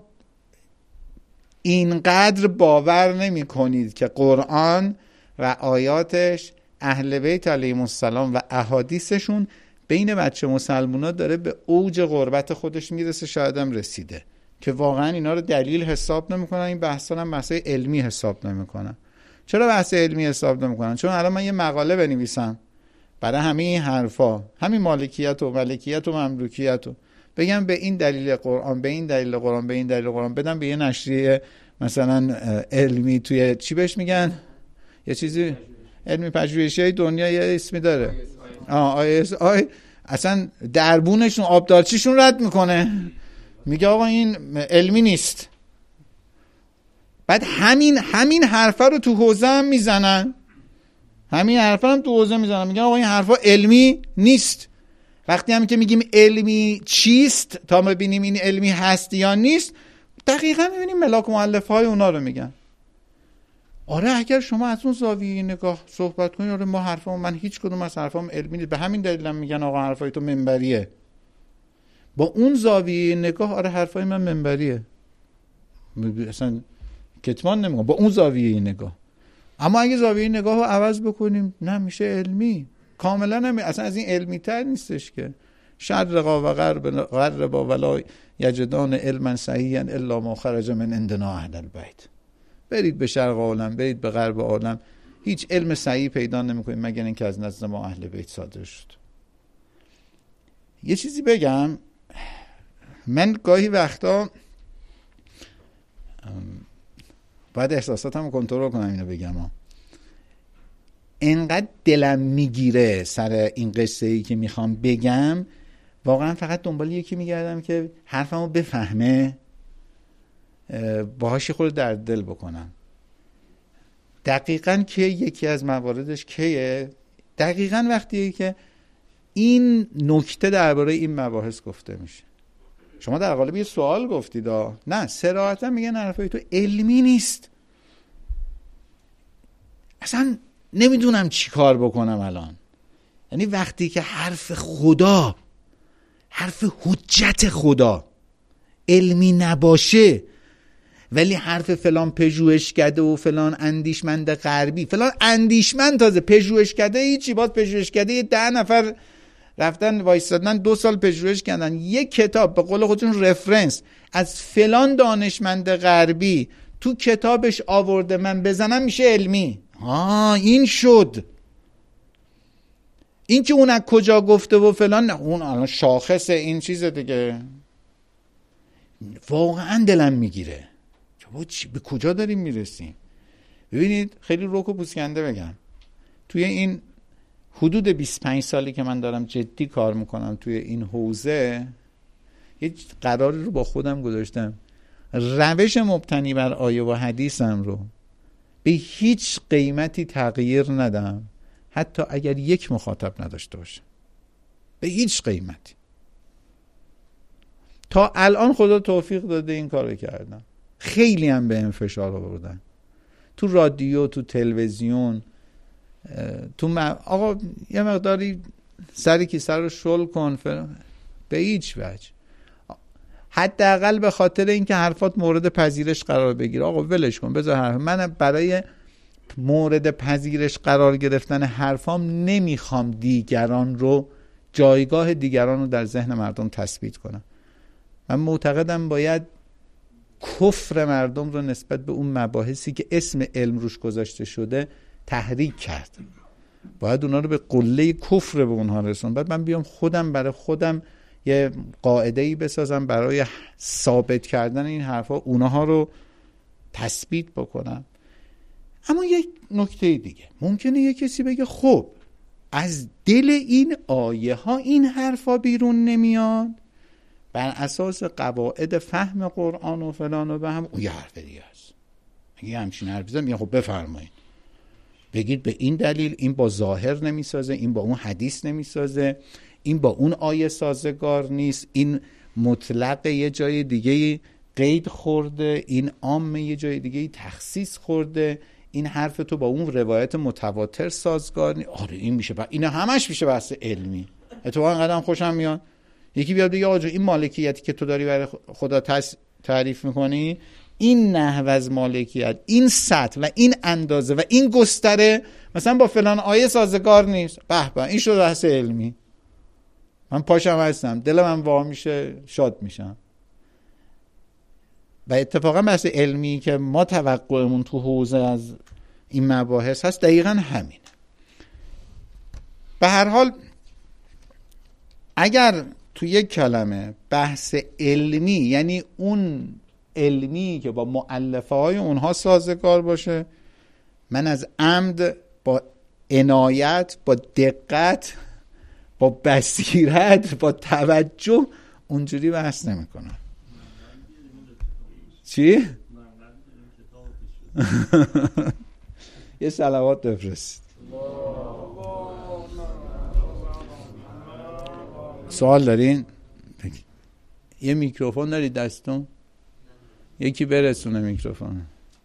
اینقدر باور نمی کنید که قرآن و آیاتش، اهل بیت علیهم السلام و احادیثشون بین بچه مسلمونا داره به اوج قربت خودش میرسه. شاید هم رسیده که واقعا اینا رو دلیل حساب نمیکنن. این بحثا هم بحث علمی حساب نمیکنن. چرا بحث علمی حساب نمیکنن؟ چون الان من یه مقاله بنویسم برای همه این حرفا، همین مالکیت و ملکیت و مملوکیت و بگم به این دلیل قرآن، به این دلیل قرآن، به این دلیل قرآن، بدم به یه نشریه مثلا علمی توی چی بهش میگن، یه چیزی علمی پژوهشی دنیا یه اسمی داره، ISI، اصلا دربونشون آبدارچیشون رد میکنه، میگه آقا این علمی نیست. بعد همین حرفا رو تو حوزه هم میزنن، میگن آقا این حرفا علمی نیست. وقتی هم که میگیم علمی چیست تا ببینیم این علمی هست یا نیست، دقیقا میبینیم ملاک مؤلف های اونا رو میگن. آره اگر شما از اون زاویه نگاه صحبت کنید، آره ما حرفام، من هیچ کدوم از حرفام علمی نیست، به همین دلیلم میگن آقا حرفای تو منبریه. با اون زاویه نگاه آره حرفای من منبریه، اصلا کتمان نمیگم، با اون زاویه نگاه. اما اگه زاویه نگاه رو عوض بکنیم نه میشه علمی. کاملا اصلا از این علمی تر نیستش که شرقا و غربا ولا یجدان علما صحیحا الا ما خرج من عندنا اهل البیت. برید به شرق عالم، برید به غرب عالم، هیچ علم صحیح پیدا نمی‌کنیم مگر اینکه از نزد ما اهل بیت صادر شد. یه چیزی بگم، من گاهی وقتا باید احساساتم رو کنترل کنم اینو بگم اینقدر دلم میگیره سر این قصه ای که میخوام بگم، واقعا فقط دنبال یکی میگردم که حرفمو بفهمه، باهاش خود در دل بکنم. دقیقاً که یکی از مواردش کیه؟ دقیقاً وقتیه که این نکته درباره این مباحث گفته میشه. شما در قالب یه سوال گفتید نه، صراحتا میگن حرفای تو علمی نیست، اصلا نمیدونم چی کار بکنم الان. یعنی وقتی که حرف خدا، حرف حجت خدا علمی نباشه، ولی حرف فلان پژوهشکده و فلان اندیشمند غربی، فلان اندیشمند، تازه پژوهشکده هیچی، باز پژوهشکده 10 نفر رفتن وایستادن 2 سال پژوهش کردن، یک کتاب به قول خودشون رفرنس از فلان دانشمند غربی تو کتابش آورده، من بزنم میشه علمی. این شد. این که اون از کجا گفته و فلان، نه، اون الان شاخص این چیزه دیگه. واقعا دلم میگیره که به کجا داریم میرسیم. ببینید خیلی روک و پوسکنده بگم، توی این حدود 25 سالی که من دارم جدی کار میکنم توی این حوزه، یه قراری رو با خودم گذاشتم، روش مبتنی بر آیه و حدیثم رو به هیچ قیمتی تغییر ندم، حتی اگر یک مخاطب نداشته باشه، به هیچ قیمتی. تا الان خدا توفیق داده این کارو کردم. خیلی هم به این فشار آوردن، تو رادیو، تو تلویزیون، آقا یه مقداری سری که سر رو شل کن، به هیچ وجه، حداقل به خاطر اینکه حرفات مورد پذیرش قرار بگیره، آقا ولش کن، بذار حرف من برای مورد پذیرش قرار گرفتن حرفام نمیخوام دیگران رو، جایگاه دیگران رو در ذهن مردم تثبیت کنم. من معتقدم باید کفر مردم رو نسبت به اون مباحثی که اسم علم روش گذاشته شده تحریک کرد. باید اونا رو به قله کفر به اونها رسون. بعد من بیام خودم برای خودم یه قاعده‌ای بسازم برای ثابت کردن این حرفا، اونها رو تثبیت بکنم. اما یک نکته دیگه، ممکنه یه کسی بگه خب از دل این آیه ها این حرفا بیرون نمیاد، بر اساس قواعد فهم قرآن و فلان و به هم، اون یه حرف دیگه است. اگه همچین حرفی زدم میگه خب بفرمایید، بگید به این دلیل این با ظاهر نمیسازه، این با اون حدیث نمیسازه، این با اون آیه سازگار نیست، این مطلق یه جای دیگه قید خورده، این عام یه جای دیگه تخصیص خورده، این حرف تو با اون روایت متواتر سازگار نیست. آره این میشه این همش میشه بحث علمی. اتفاقا قدم خوشم میاد یکی بیاد بگه آقا این مالکیتی که تو داری برای خدا تعریف میکنی، این نحو از مالکیت، این سطح و این اندازه و این گستره مثلا با فلان آیه سازگار نیست. به به، این شد بحث علمی. من پاشم هستم، دلم هم وا میشه، شاد میشم. و اتفاقا بحث علمی که ما توقعمون تو حوزه از این مباحث هست دقیقا همینه. به هر حال اگر تو یک کلمه بحث علمی، یعنی اون علمی که با مؤلفه های اونها سازگار باشه، من از عمد با عنایت، با دقت، با بصیرت، با توجه اونجوری بحث نمی کنم. چی؟ یه صلوات بفرست. سوال دارین؟ یه میکروفون دارید دستون؟ یکی برسونه میکروفون.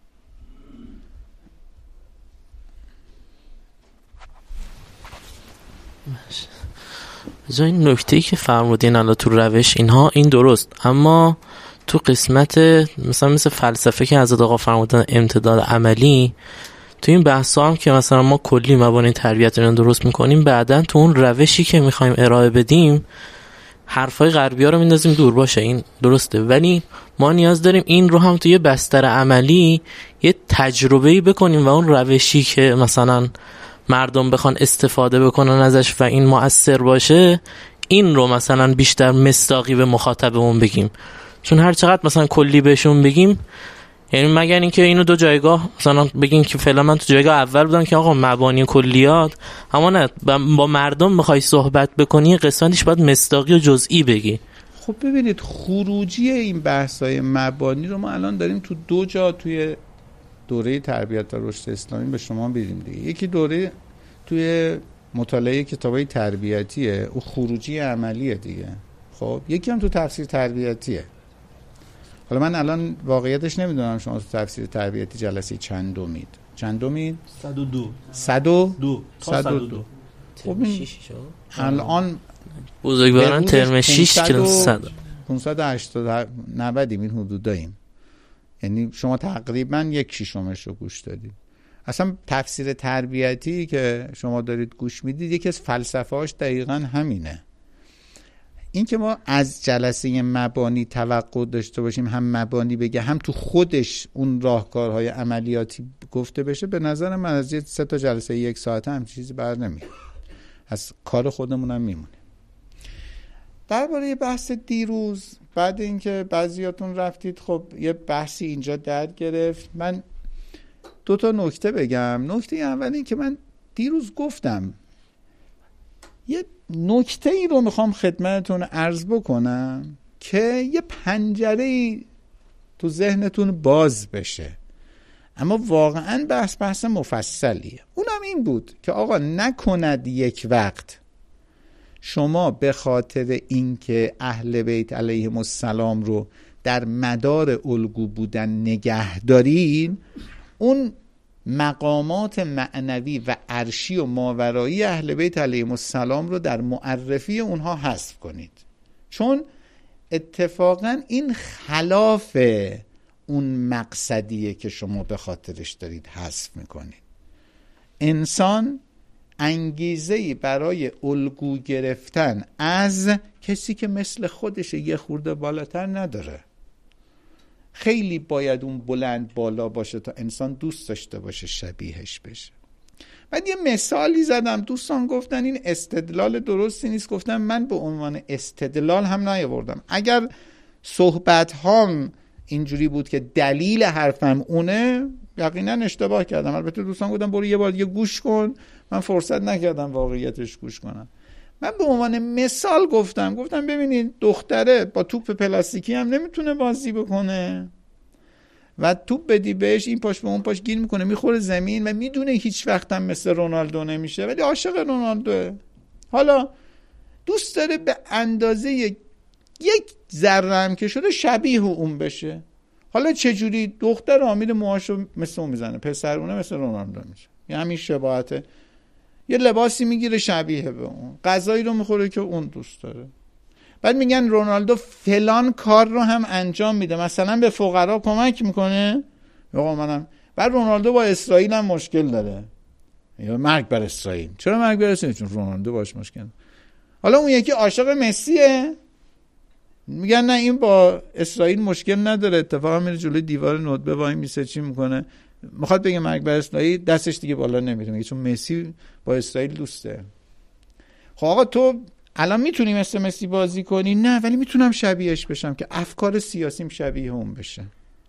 این نکته‌ای که فرمودین الان تو روش اینها، این درست، اما تو قسمت مثل فلسفه که حضرت آقا فرمودن امتداد عملی، تو این بحثا هم که مثلا ما کلی موانع تربیت رو درست میکنیم، بعدن تو اون روشی که میخوایم ارائه بدیم حرفای غربی‌ها رو میندازیم دور باشه، این درسته، ولی ما نیاز داریم این رو هم توی بستر عملی یه تجربه‌ای بکنیم و اون روشی که مثلا مردم بخوان استفاده بکنن ازش و این مؤثر باشه، این رو مثلا بیشتر مصداقی به مخاطبمون بگیم. چون هر چقدر مثلا کلی بهشون بگیم، یعنی مگر اینکه اینو دو جایگاه مثلا بگیم که فعلا من تو جایگاه اول بودم که آقا مبانی کلیات، اما نه با مردم بخوای صحبت بکنی قسمتش باید مصداقی و جزئی بگی. خب ببینید خروجی این بحث‌های مبانی رو ما الان داریم تو دو جا توی دوره تربیت و رشد اسلامی به شما بدیم دیگه. یکی دوره توی مطالعه کتابای تربیتیه، او خروجی عملیه دیگه. خب یکی هم تو تفسیر تربیتیه. حالا من الان واقعیتش نمیدونم شما تو تفسیر تربیتی جلسه چندمید؟ 102. خب الان بزرگواران ترم 6 کلاس 100 580 90 این حدوداییم. یعنی شما تقریبا 1/6 رو گوش دادید. اصلا تفسیر تربیتی که شما دارید گوش میدید یکی از فلسفه‌اش دقیقاً همینه. این که ما از جلسه مبانی توقع داشته باشیم هم مبانی بگه هم تو خودش اون راهکارهای عملیاتی گفته بشه، به نظر من از 3 تا جلسه 1 ساعته هم چیزی بر نمیاد، از کار خودمون هم میمونه. درباره بحث دیروز بعد اینکه بعضیاتون رفتید، خب یه بحثی اینجا درد گرفت. من 2 تا نکته بگم. نکته اول این که من دیروز گفتم یه نکته ای رو میخوام خدمتتون عرض بکنم که یه پنجره‌ای تو ذهنتون باز بشه، اما واقعا بحث مفصلیه. اونم این بود که آقا نکند یک وقت شما به خاطر اینکه اهل بیت علیهم السلام رو در مدار الگو بودن نگه دارین، اون مقامات معنوی و عرشی و ماورایی اهل بیت علیهم السلام رو در معرفی اونها حذف کنید، چون اتفاقا این خلاف اون مقصدیه که شما به خاطرش دارید حذف میکنید. انسان انگیزه‌ای برای الگو گرفتن از کسی که مثل خودشه یه خورده بالاتر نداره. خیلی باید اون بلند بالا باشه تا انسان دوست داشته باشه شبیهش بشه. بعد یه مثالی زدم، دوستان گفتن این استدلال درستی نیست. گفتم من به عنوان استدلال هم نیاوردم. اگر صحبت هام اینجوری بود که دلیل حرفم اونه، یقینا اشتباه کردم. البته دوستان گفتن برو یه بار دیگه گوش کن، من فرصت نکردم واقعیتش گوش کنم. من به عنوان مثال گفتم ببینید دختره با توپ پلاستیکی هم نمیتونه بازی بکنه و توپ بدی بهش این پاش به اون پاش گیر میکنه، میخوره زمین و میدونه هیچ وقت هم مثل رونالدو نمیشه، ولی عاشق رونالدوه. حالا دوست داره به اندازه یک ذره هم که شده شبیه اون بشه. حالا چجوری؟ دختر عامل موهاشو مثل اون میزنه، پسرونه مثل رونالدو میشه، یعنی همین شباهته. یه لباسی میگیره شبیه به اون، غذایی رو میخوره که اون دوست داره. بعد میگن رونالدو فلان کار رو هم انجام میده، مثلا به فقرا کمک میکنه. بعد رونالدو با اسرائیل هم مشکل داره، یا مرگ بر اسرائیل. چرا مرگ بر اسرائیل؟ چون رونالدو باش مشکل. حالا اون یکی عاشق مسیه، میگن نه این با اسرائیل مشکل نداره، اتفاقا میره جلوی دیوار ندبه وای میسه چی میکنه، میخواد بگه مرگ بر اسرائیل، دستش دیگه بالا نمیره، میگه چون مسی با اسرائیل دوسته. خب آقا تو الان میتونی مثل مسی بازی کنی؟ نه، ولی میتونم شبیهش بشم که افکار سیاسیم شبیه اون بشه.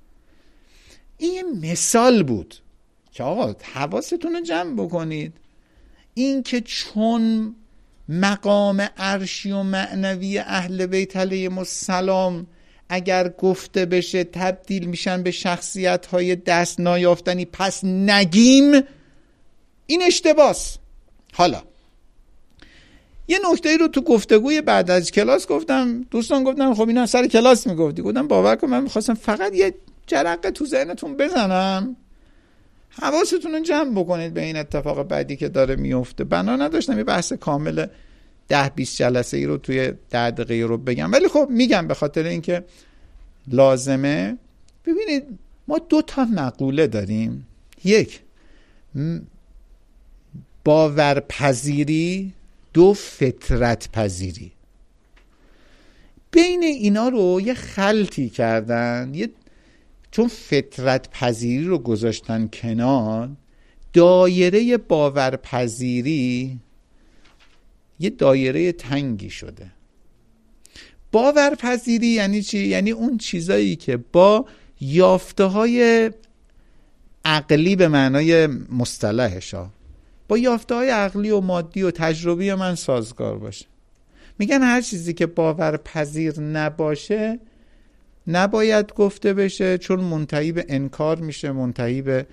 این یه مثال بود که آقا حواستون رو جمع بکنید. این که چون مقام عرشی و معنوی اهل بیت علیهم السلام اگر گفته بشه تبدیل میشن به شخصیت‌های دست نیافتنی، پس نگیم، این اشتباس. حالا یه نکته رو تو گفتگوی بعد از کلاس گفتم، دوستان گفتن خب اینا سر کلاس میگفتی. گفتم باور کن من میخواستم فقط یه جرقه تو ذهنتون بزنم، حواستون رو جمع بکنید به این اتفاق بعدی که داره میفته. بنا نداشتم یه بحث کامل 10-20 جلسه ای رو توی 10 دقیقه رو بگم، ولی خب میگم به خاطر اینکه لازمه. ببینید ما 2 تا مقوله داریم، یک باورپذیری، 2 فطرت پذیری. بین اینا رو یه خلطی کردن، چون فطرت پذیری رو گذاشتن کنار، دایره باورپذیری یه دایره تنگی شده. باورپذیری یعنی چی؟ یعنی اون چیزایی که با یافته‌های عقلی به معنای مصطلحشا، با یافته‌های عقلی و مادی و تجربی من سازگار باشه. میگن هر چیزی که باورپذیر نباشه نباید گفته بشه، چون منتهی به انکار میشه، منتهی به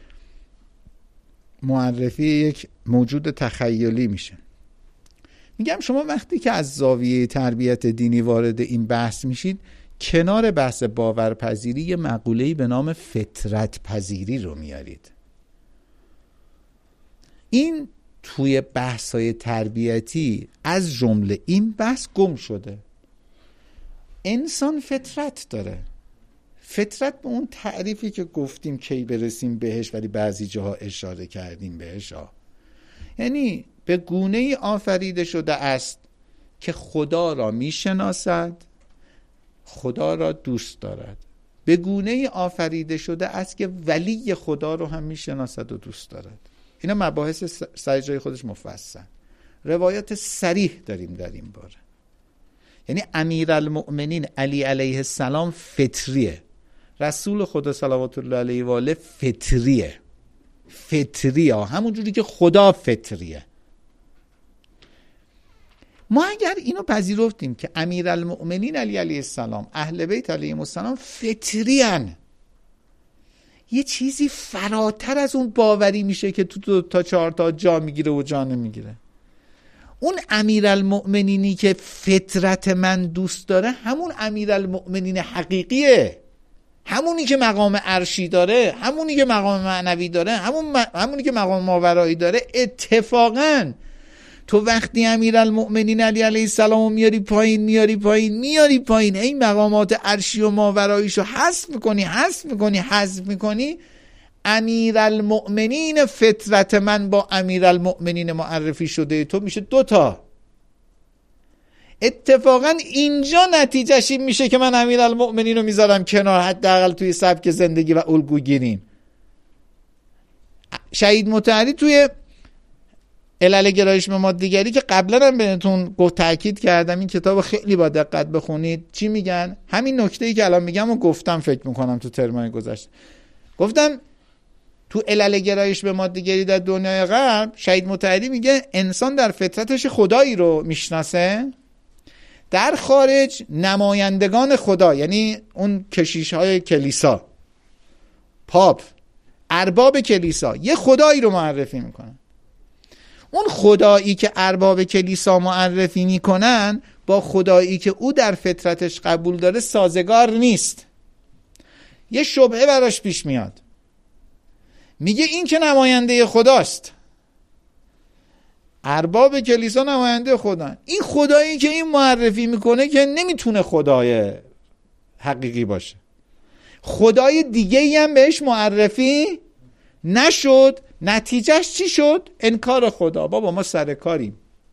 معرفی یک موجود تخیلی میشه. میگم شما وقتی که از زاویه تربیت دینی وارد این بحث میشید، کنار بحث باورپذیری یه مقوله‌ای به نام فطرت پذیری رو میارید. این توی بحث‌های تربیتی از جمله این بحث گم شده. انسان فطرت داره. فطرت به اون تعریفی که گفتیم کی برسیم بهش، ولی بعضی جاها اشاره کردیم بهش یعنی به گونه‌ای آفریده شده است که خدا را میشناسد، خدا را دوست دارد. به گونه‌ای آفریده شده است که ولی خدا رو هم میشناسد و دوست دارد. اینا مباحث سر جای خودش مفصل، روایات صریح داریم در این باره. یعنی امیرالمؤمنین علی علیه السلام فطریه، رسول خدا صلوات الله علیه و آله فطریه، همون جوری که خدا فطریه. ما اگر اینو پذیرفتیم که امیرالمؤمنین علی علیه السلام، اهل بیت علیهم السلام فطریان، یه چیزی فراتر از اون باوری میشه که تو 2 تا 4 تا جا میگیره و جا نمیگیره. اون امیرالمؤمنینی که فطرت من دوست داره همون امیرالمؤمنین حقیقیه، همونی که مقام عرشی داره، همونی که مقام معنوی داره، همونی که مقام ماورایی داره. اتفاقاً تو وقتی امیرالمؤمنین علی علیه السلام میاری پایین، این مقامات عرشی و ماوراییشو حذف میکنی، امیرالمؤمنین فطرت من با امیرالمؤمنین معرفی شده تو میشه 2 تا. اتفاقا اینجا نتیجهش این میشه که من امیرالمؤمنین رو میذارم کنار، حداقل توی سبک زندگی و الگوگیریم. شهید مطهری توی علل گرایش به ماده‌گری که قبلا هم بهتون تاکید کردم، این کتاب خیلی با دقت بخونید. چی میگن؟ همین نکته‌ای که الان میگم و گفتم، فکر میکنم تو ترمای گذشته گفتم. تو علل گرایش به ماده‌گری در دنیای غرب شهید مطهری میگه انسان در فطرتش خدایی رو میشناسه، در خارج نمایندگان خدا، یعنی اون کشیش‌های کلیسا، پاپ، ارباب کلیسا، یه خدایی رو معرفی میکنن. اون خدایی که ارباب کلیسا معرفی میکنن با خدایی که او در فطرتش قبول داره سازگار نیست. یه شبهه براش پیش میاد، میگه این که نماینده خداست، ارباب کلیسا نماینده خدا، این خدایی که این معرفی میکنه که نمیتونه خدای حقیقی باشه، خدای دیگه ای هم بهش معرفی نشد. نتیجهش چی شد؟ انکار خدا. بابا ما سر کاریم.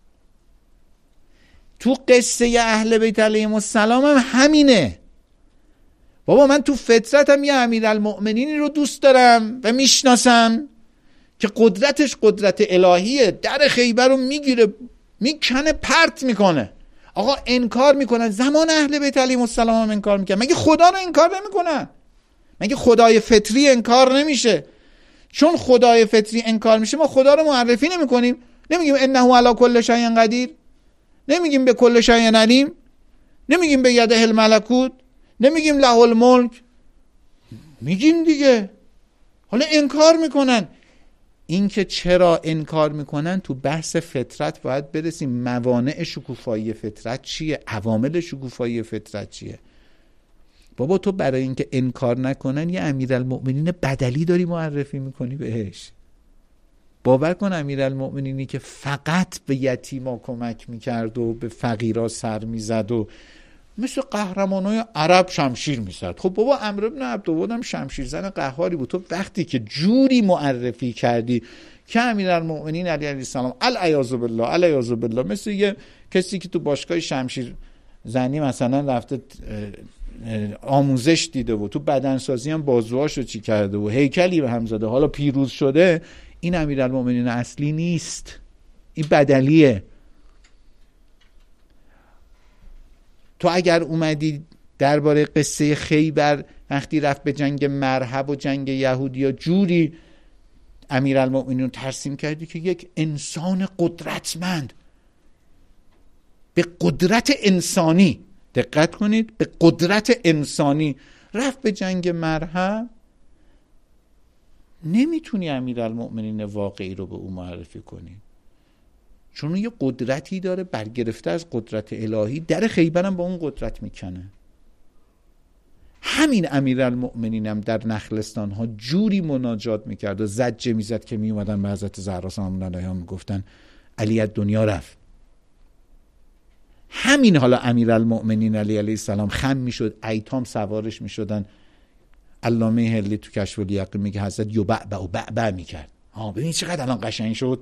تو قصه اهل بیت علیهم السلام هم همینه. بابا من تو فطرتم یه امیرالمؤمنینی رو دوست دارم و میشناسم که قدرتش قدرت الهیه، در خیبر رو میگیره، میکنه، پرت میکنه. آقا انکار میکنن. زمان اهل بیت علیهم السلام هم انکار میکنن. مگه خدا رو انکار نمیکنن؟ مگه خدای فطری انکار نمیشه؟ چون خدای فطری انکار میشه ما خدا رو معرفی نمیکنیم. نمیگیم انه علی کل شیء قدیر، نمیگیم به کل شیء علیم، نمیگیم به یده الملکوت، نمیگیم له الملک، میگیم دیگه. حالا انکار میکنن. این که چرا انکار میکنن تو بحث فطرت باید برسیم. موانع شکوفایی فطرت چیه؟ عوامل شکوفایی فطرت چیه؟ بابا تو برای اینکه انکار نکنن یه امیرالمؤمنین بدلی داری معرفی میکنی بهش. باور کن امیرالمؤمنینی که فقط به یتیما کمک میکرد و به فقیرا سر میزد و مثل قهرمانای عرب شمشیر میزد. خب بابا عمرو بن عبدالود هم شمشیر زن قهاری بود. تو وقتی که جوری معرفی کردی که امیرالمؤمنین علی علیه السلام العیاذ بالله مثل یه کسی که تو باشگاه شمشیر زنی مثلا رفته آموزش دیده و تو بدنسازی هم بازوهاشو چی کرده و هیکلی به هم زده، حالا پیروز شده، این امیرالمومنین اصلی نیست، این بدلیه. تو اگر اومدی درباره قصه خیبر وقتی رفت به جنگ مرحب و جنگ یهودیا جوری امیرالمومنین ترسیم کردی که یک انسان قدرتمند به قدرت انسانی، دقت کنید، به قدرت انسانی رفت به جنگ مرحب، نمیتونی امیرالمومنین واقعی رو به او معرفی کنی، چون اون یه قدرتی داره برگرفته از قدرت الهی، در خیبر هم با اون قدرت میکنه. همین امیرالمومنین هم در نخلستان ها جوری مناجات میکرد و زجه میزد که میومدن به حضرت زهرا سلام علیها میگفتن علی از دنیا رفت. همین حالا امیرالمومنین علی علیه السلام خم میشد، ایتام سوارش میشدن. علامه هلی تو کشف الیقین میگه حضرت یبعبع و بعبع میکرد. ببین چقدر الان قشنگ شد.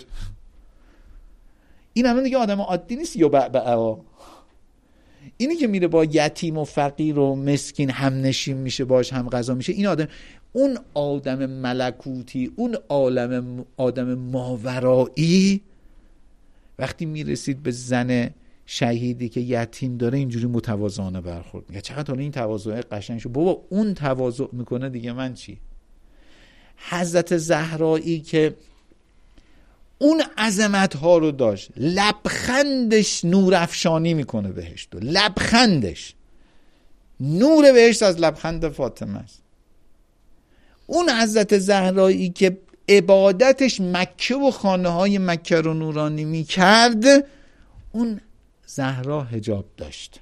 این الان دیگه آدم عادی نیست یبعبع. اینی که میره با یتیم و فقیر و مسکین هم نشین میشه، باش هم غذا میشه، این آدم، اون آدم ملکوتی، اون آدم ماورایی، وقتی میرسید به زن شهیدی که یتیم داره اینجوری متواضعانه برخورد میگه. چقدر حالا این تواضع قشنگ شد. بابا اون تواضع میکنه دیگه من چی؟ حضرت زهرایی که اون عظمت ها رو داشت، لبخندش نور افشانی میکنه بهشت، و لبخندش نور بهشت از لبخند فاطمه است. اون حضرت زهرایی که عبادتش مکه و خانه های مکه رو نورانی میکرد، اون زهرا حجاب داشت،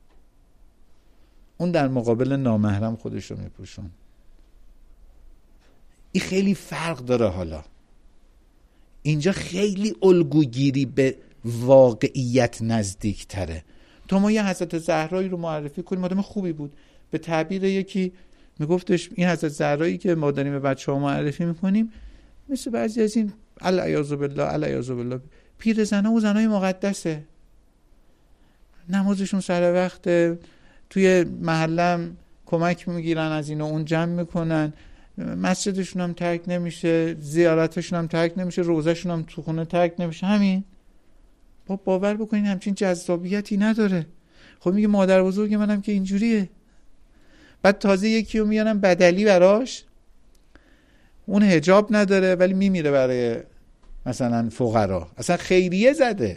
اون در مقابل نامحرم خودش رو میپوشون. این خیلی فرق داره. حالا اینجا خیلی الگوگیری به واقعیت نزدیک تره. تا ما یه حضرت زهرایی رو معرفی کنیم، آدم خوبی بود، به تعبیر یکی میگفتش این حضرت زهرایی که ما داریم به بچه ها معرفی میکنیم مثل بعضی از این العیاذ بالله پیرزنا و زنای مقدسه، نمازشون سر وقت، توی محلم کمک میگیرن، از این و اون جمع میکنن، مسجدشون هم ترک نمیشه، زیارتشون هم ترک نمیشه، روزشون هم تو خونه ترک نمیشه. همین باور بکنین همچین جذابیتی نداره. خب میگه مادر بزرگ منم که اینجوریه. بعد تازه یکی رو میارن بدلی براش، اون حجاب نداره ولی میمیره برای مثلا فقرا، اصلا خیریه زده،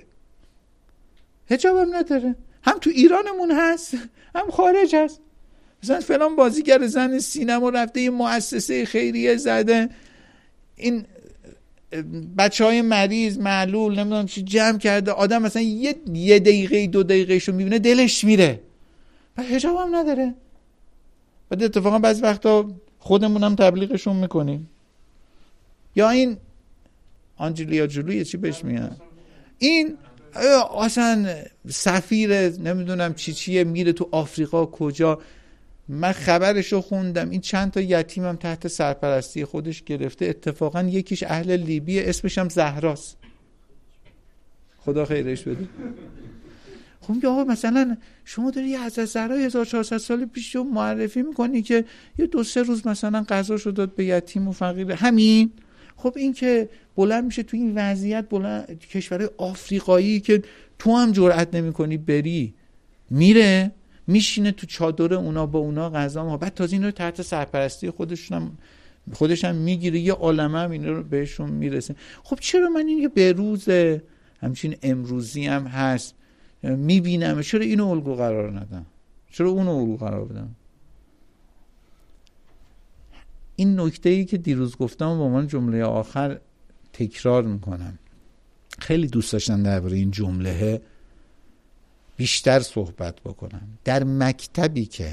حجاب هم نداره، هم تو ایرانمون هست هم خارج هست. مثلا فلان بازیگر زن سینما رفته یه مؤسسه خیریه زده، این بچهای مریض معلول نمیدونم چی جمع کرده، آدم مثلا یه دقیقه 2 دقیقه شو میبینه دلش میره و حجاب هم نداره. بعد اتفاقا بعضی وقتا خودمون هم تبلیغشون میکنیم. یا این آنجلیا جولوی چی بهش میگن، این اصلا سفیر نمیدونم چیه میره تو آفریقا کجا، من خبرشو خوندم، این چند تا یتیمم تحت سرپرستی خودش گرفته، اتفاقا یکیش اهل لیبی، اسمش هم زهراست، خدا خیرش بده. خب میگه آقا مثلا شما داری یه حضرت زهرا 1400 سال پیش رو معرفی میکنی که یه 2-3 روز مثلا غذاشو داد به یتیم و فقیر، همین. خب این که بلند میشه تو این وضعیت، بلند کشورهای آفریقایی که تو هم جرئت نمیکنی بری، میره میشینه تو چادر اونا، با اونا غذا ما، بعد تازه اینا رو تحت سرپرستی خودش هم میگیره، یه عالمه هم اینا رو بهشون میرسه. خب چرا من این که به روز همچین امروزی هم هست میبینم، چرا اینو الگو قرار ندم، چرا اونو الگو قرار بدم؟ این نکته‌ای که دیروز گفتم با من جمله آخر تکرار میکنم، خیلی دوست داشتم درباره این جمله بیشتر صحبت بکنم. در مکتبی که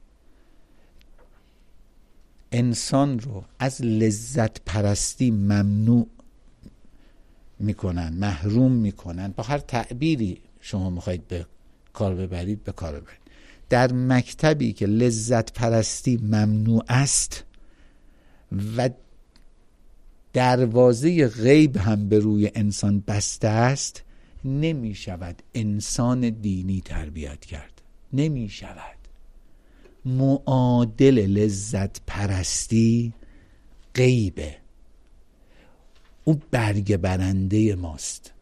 انسان رو از لذت پرستی ممنوع میکنن، محروم میکنن، با هر تعبیری شما میخواید به کار ببرید به کار ببرید، در مکتبی که لذت پرستی ممنوع است و دروازه غیب هم به روی انسان بسته است، نمی شود انسان دینی تربیت کرد. نمی شود. معادل لذت پرستی غیبه، او برگ برنده ماست.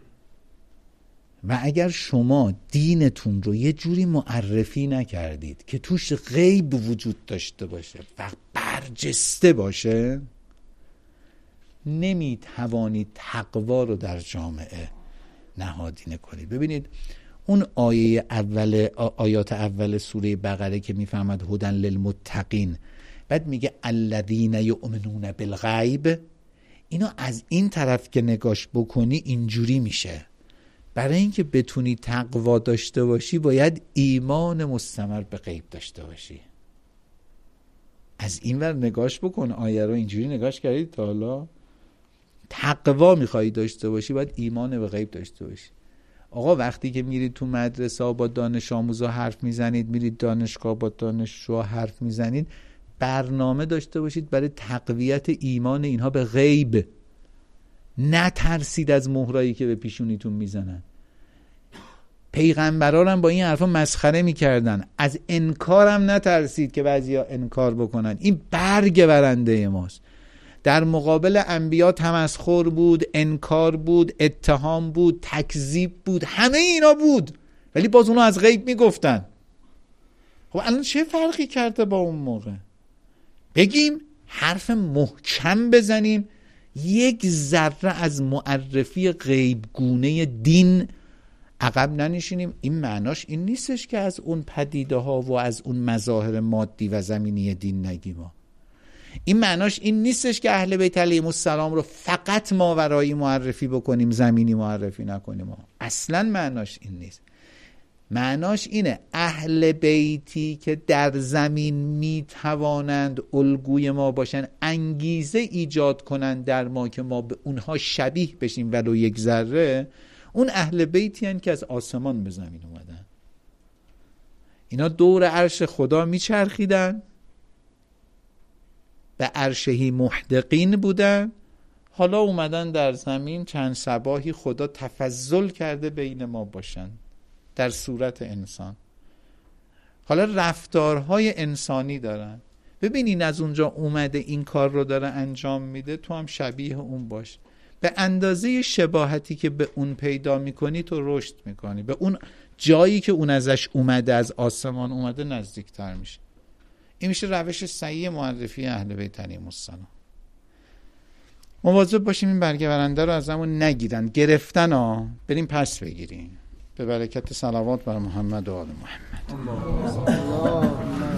و اگر شما دینتون رو یه جوری معرفی نکردید که توش غیب وجود داشته باشه و برجسته باشه، نمیتوانید تقوا رو در جامعه نهادینه کنید. ببینید اون آیات اول سوره بقره که میفهمد هدن للمتقین، بعد میگه الذین یؤمنون بالغیب، اینو از این طرف که نگاش بکنی اینجوری میشه. برای اینکه بتونی تقوا داشته باشی باید ایمان مستمر به غیب داشته باشی. از این ور نگاش بکن، آیه رو اینجوری نگاش کردید تا حالا؟ تقوا میخوایی داشته باشی باید ایمان به غیب داشته باشی. آقا وقتی که میرید تو مدرسه با دانش آموزا حرف میزنید، میرید دانشگاه با دانشجو حرف میزنید، برنامه داشته باشید برای تقویت ایمان اینها به غیب. نترسید از مهرایی که به پیشونیتون میزنن. پیغمبران هم با این حرفا مسخره میکردن. از انکارم نترسید که بعضیا انکار بکنن. این برگ برنده ماست. در مقابل انبیا تمسخر بود، انکار بود، اتهام بود، تکذیب بود، همه اینا بود، ولی باز اونو از غیب میگفتن. خب الان چه فرقی کرده با اون موقع؟ بگیم حرف محکم بزنیم، یک ذره از معرفی غیبگونه دین عقب ننشینیم. این معناش این نیستش که از اون پدیده ها و از اون مظاهر مادی و زمینی دین نگیم. این معناش این نیستش که اهل بیت علیهم السلام رو فقط ماورایی معرفی بکنیم، زمینی معرفی نکنیم. اصلا معناش این نیست. معناش اینه اهل بیتی که در زمین میتوانند الگوی ما باشن، انگیزه ایجاد کنند در ما که ما به اونها شبیه بشیم ولو یک ذره، اون اهل بیتی هستند که از آسمان به زمین اومدن. اینا دور عرش خدا میچرخیدن، به عرشهی محدقین بودن، حالا اومدن در زمین چند صباحی خدا تفضل کرده بین ما باشن در صورت انسان. حالا رفتارهای انسانی دارن. ببینین از اونجا اومده این کار رو داره انجام میده، تو هم شبیه اون باش. به اندازه شباهتی که به اون پیدا میکنی تو رشد میکنی، به اون جایی که اون ازش اومده، از آسمان اومده، نزدیکتر میشه. این میشه روش صحیح معرفی اهل بیت علیهم السلام. مواظب باشیم این برگه برنده رو از همون نگیرن. گرفتن بریم پس بگیریم. به برکت صلوات بر محمد و آل محمد.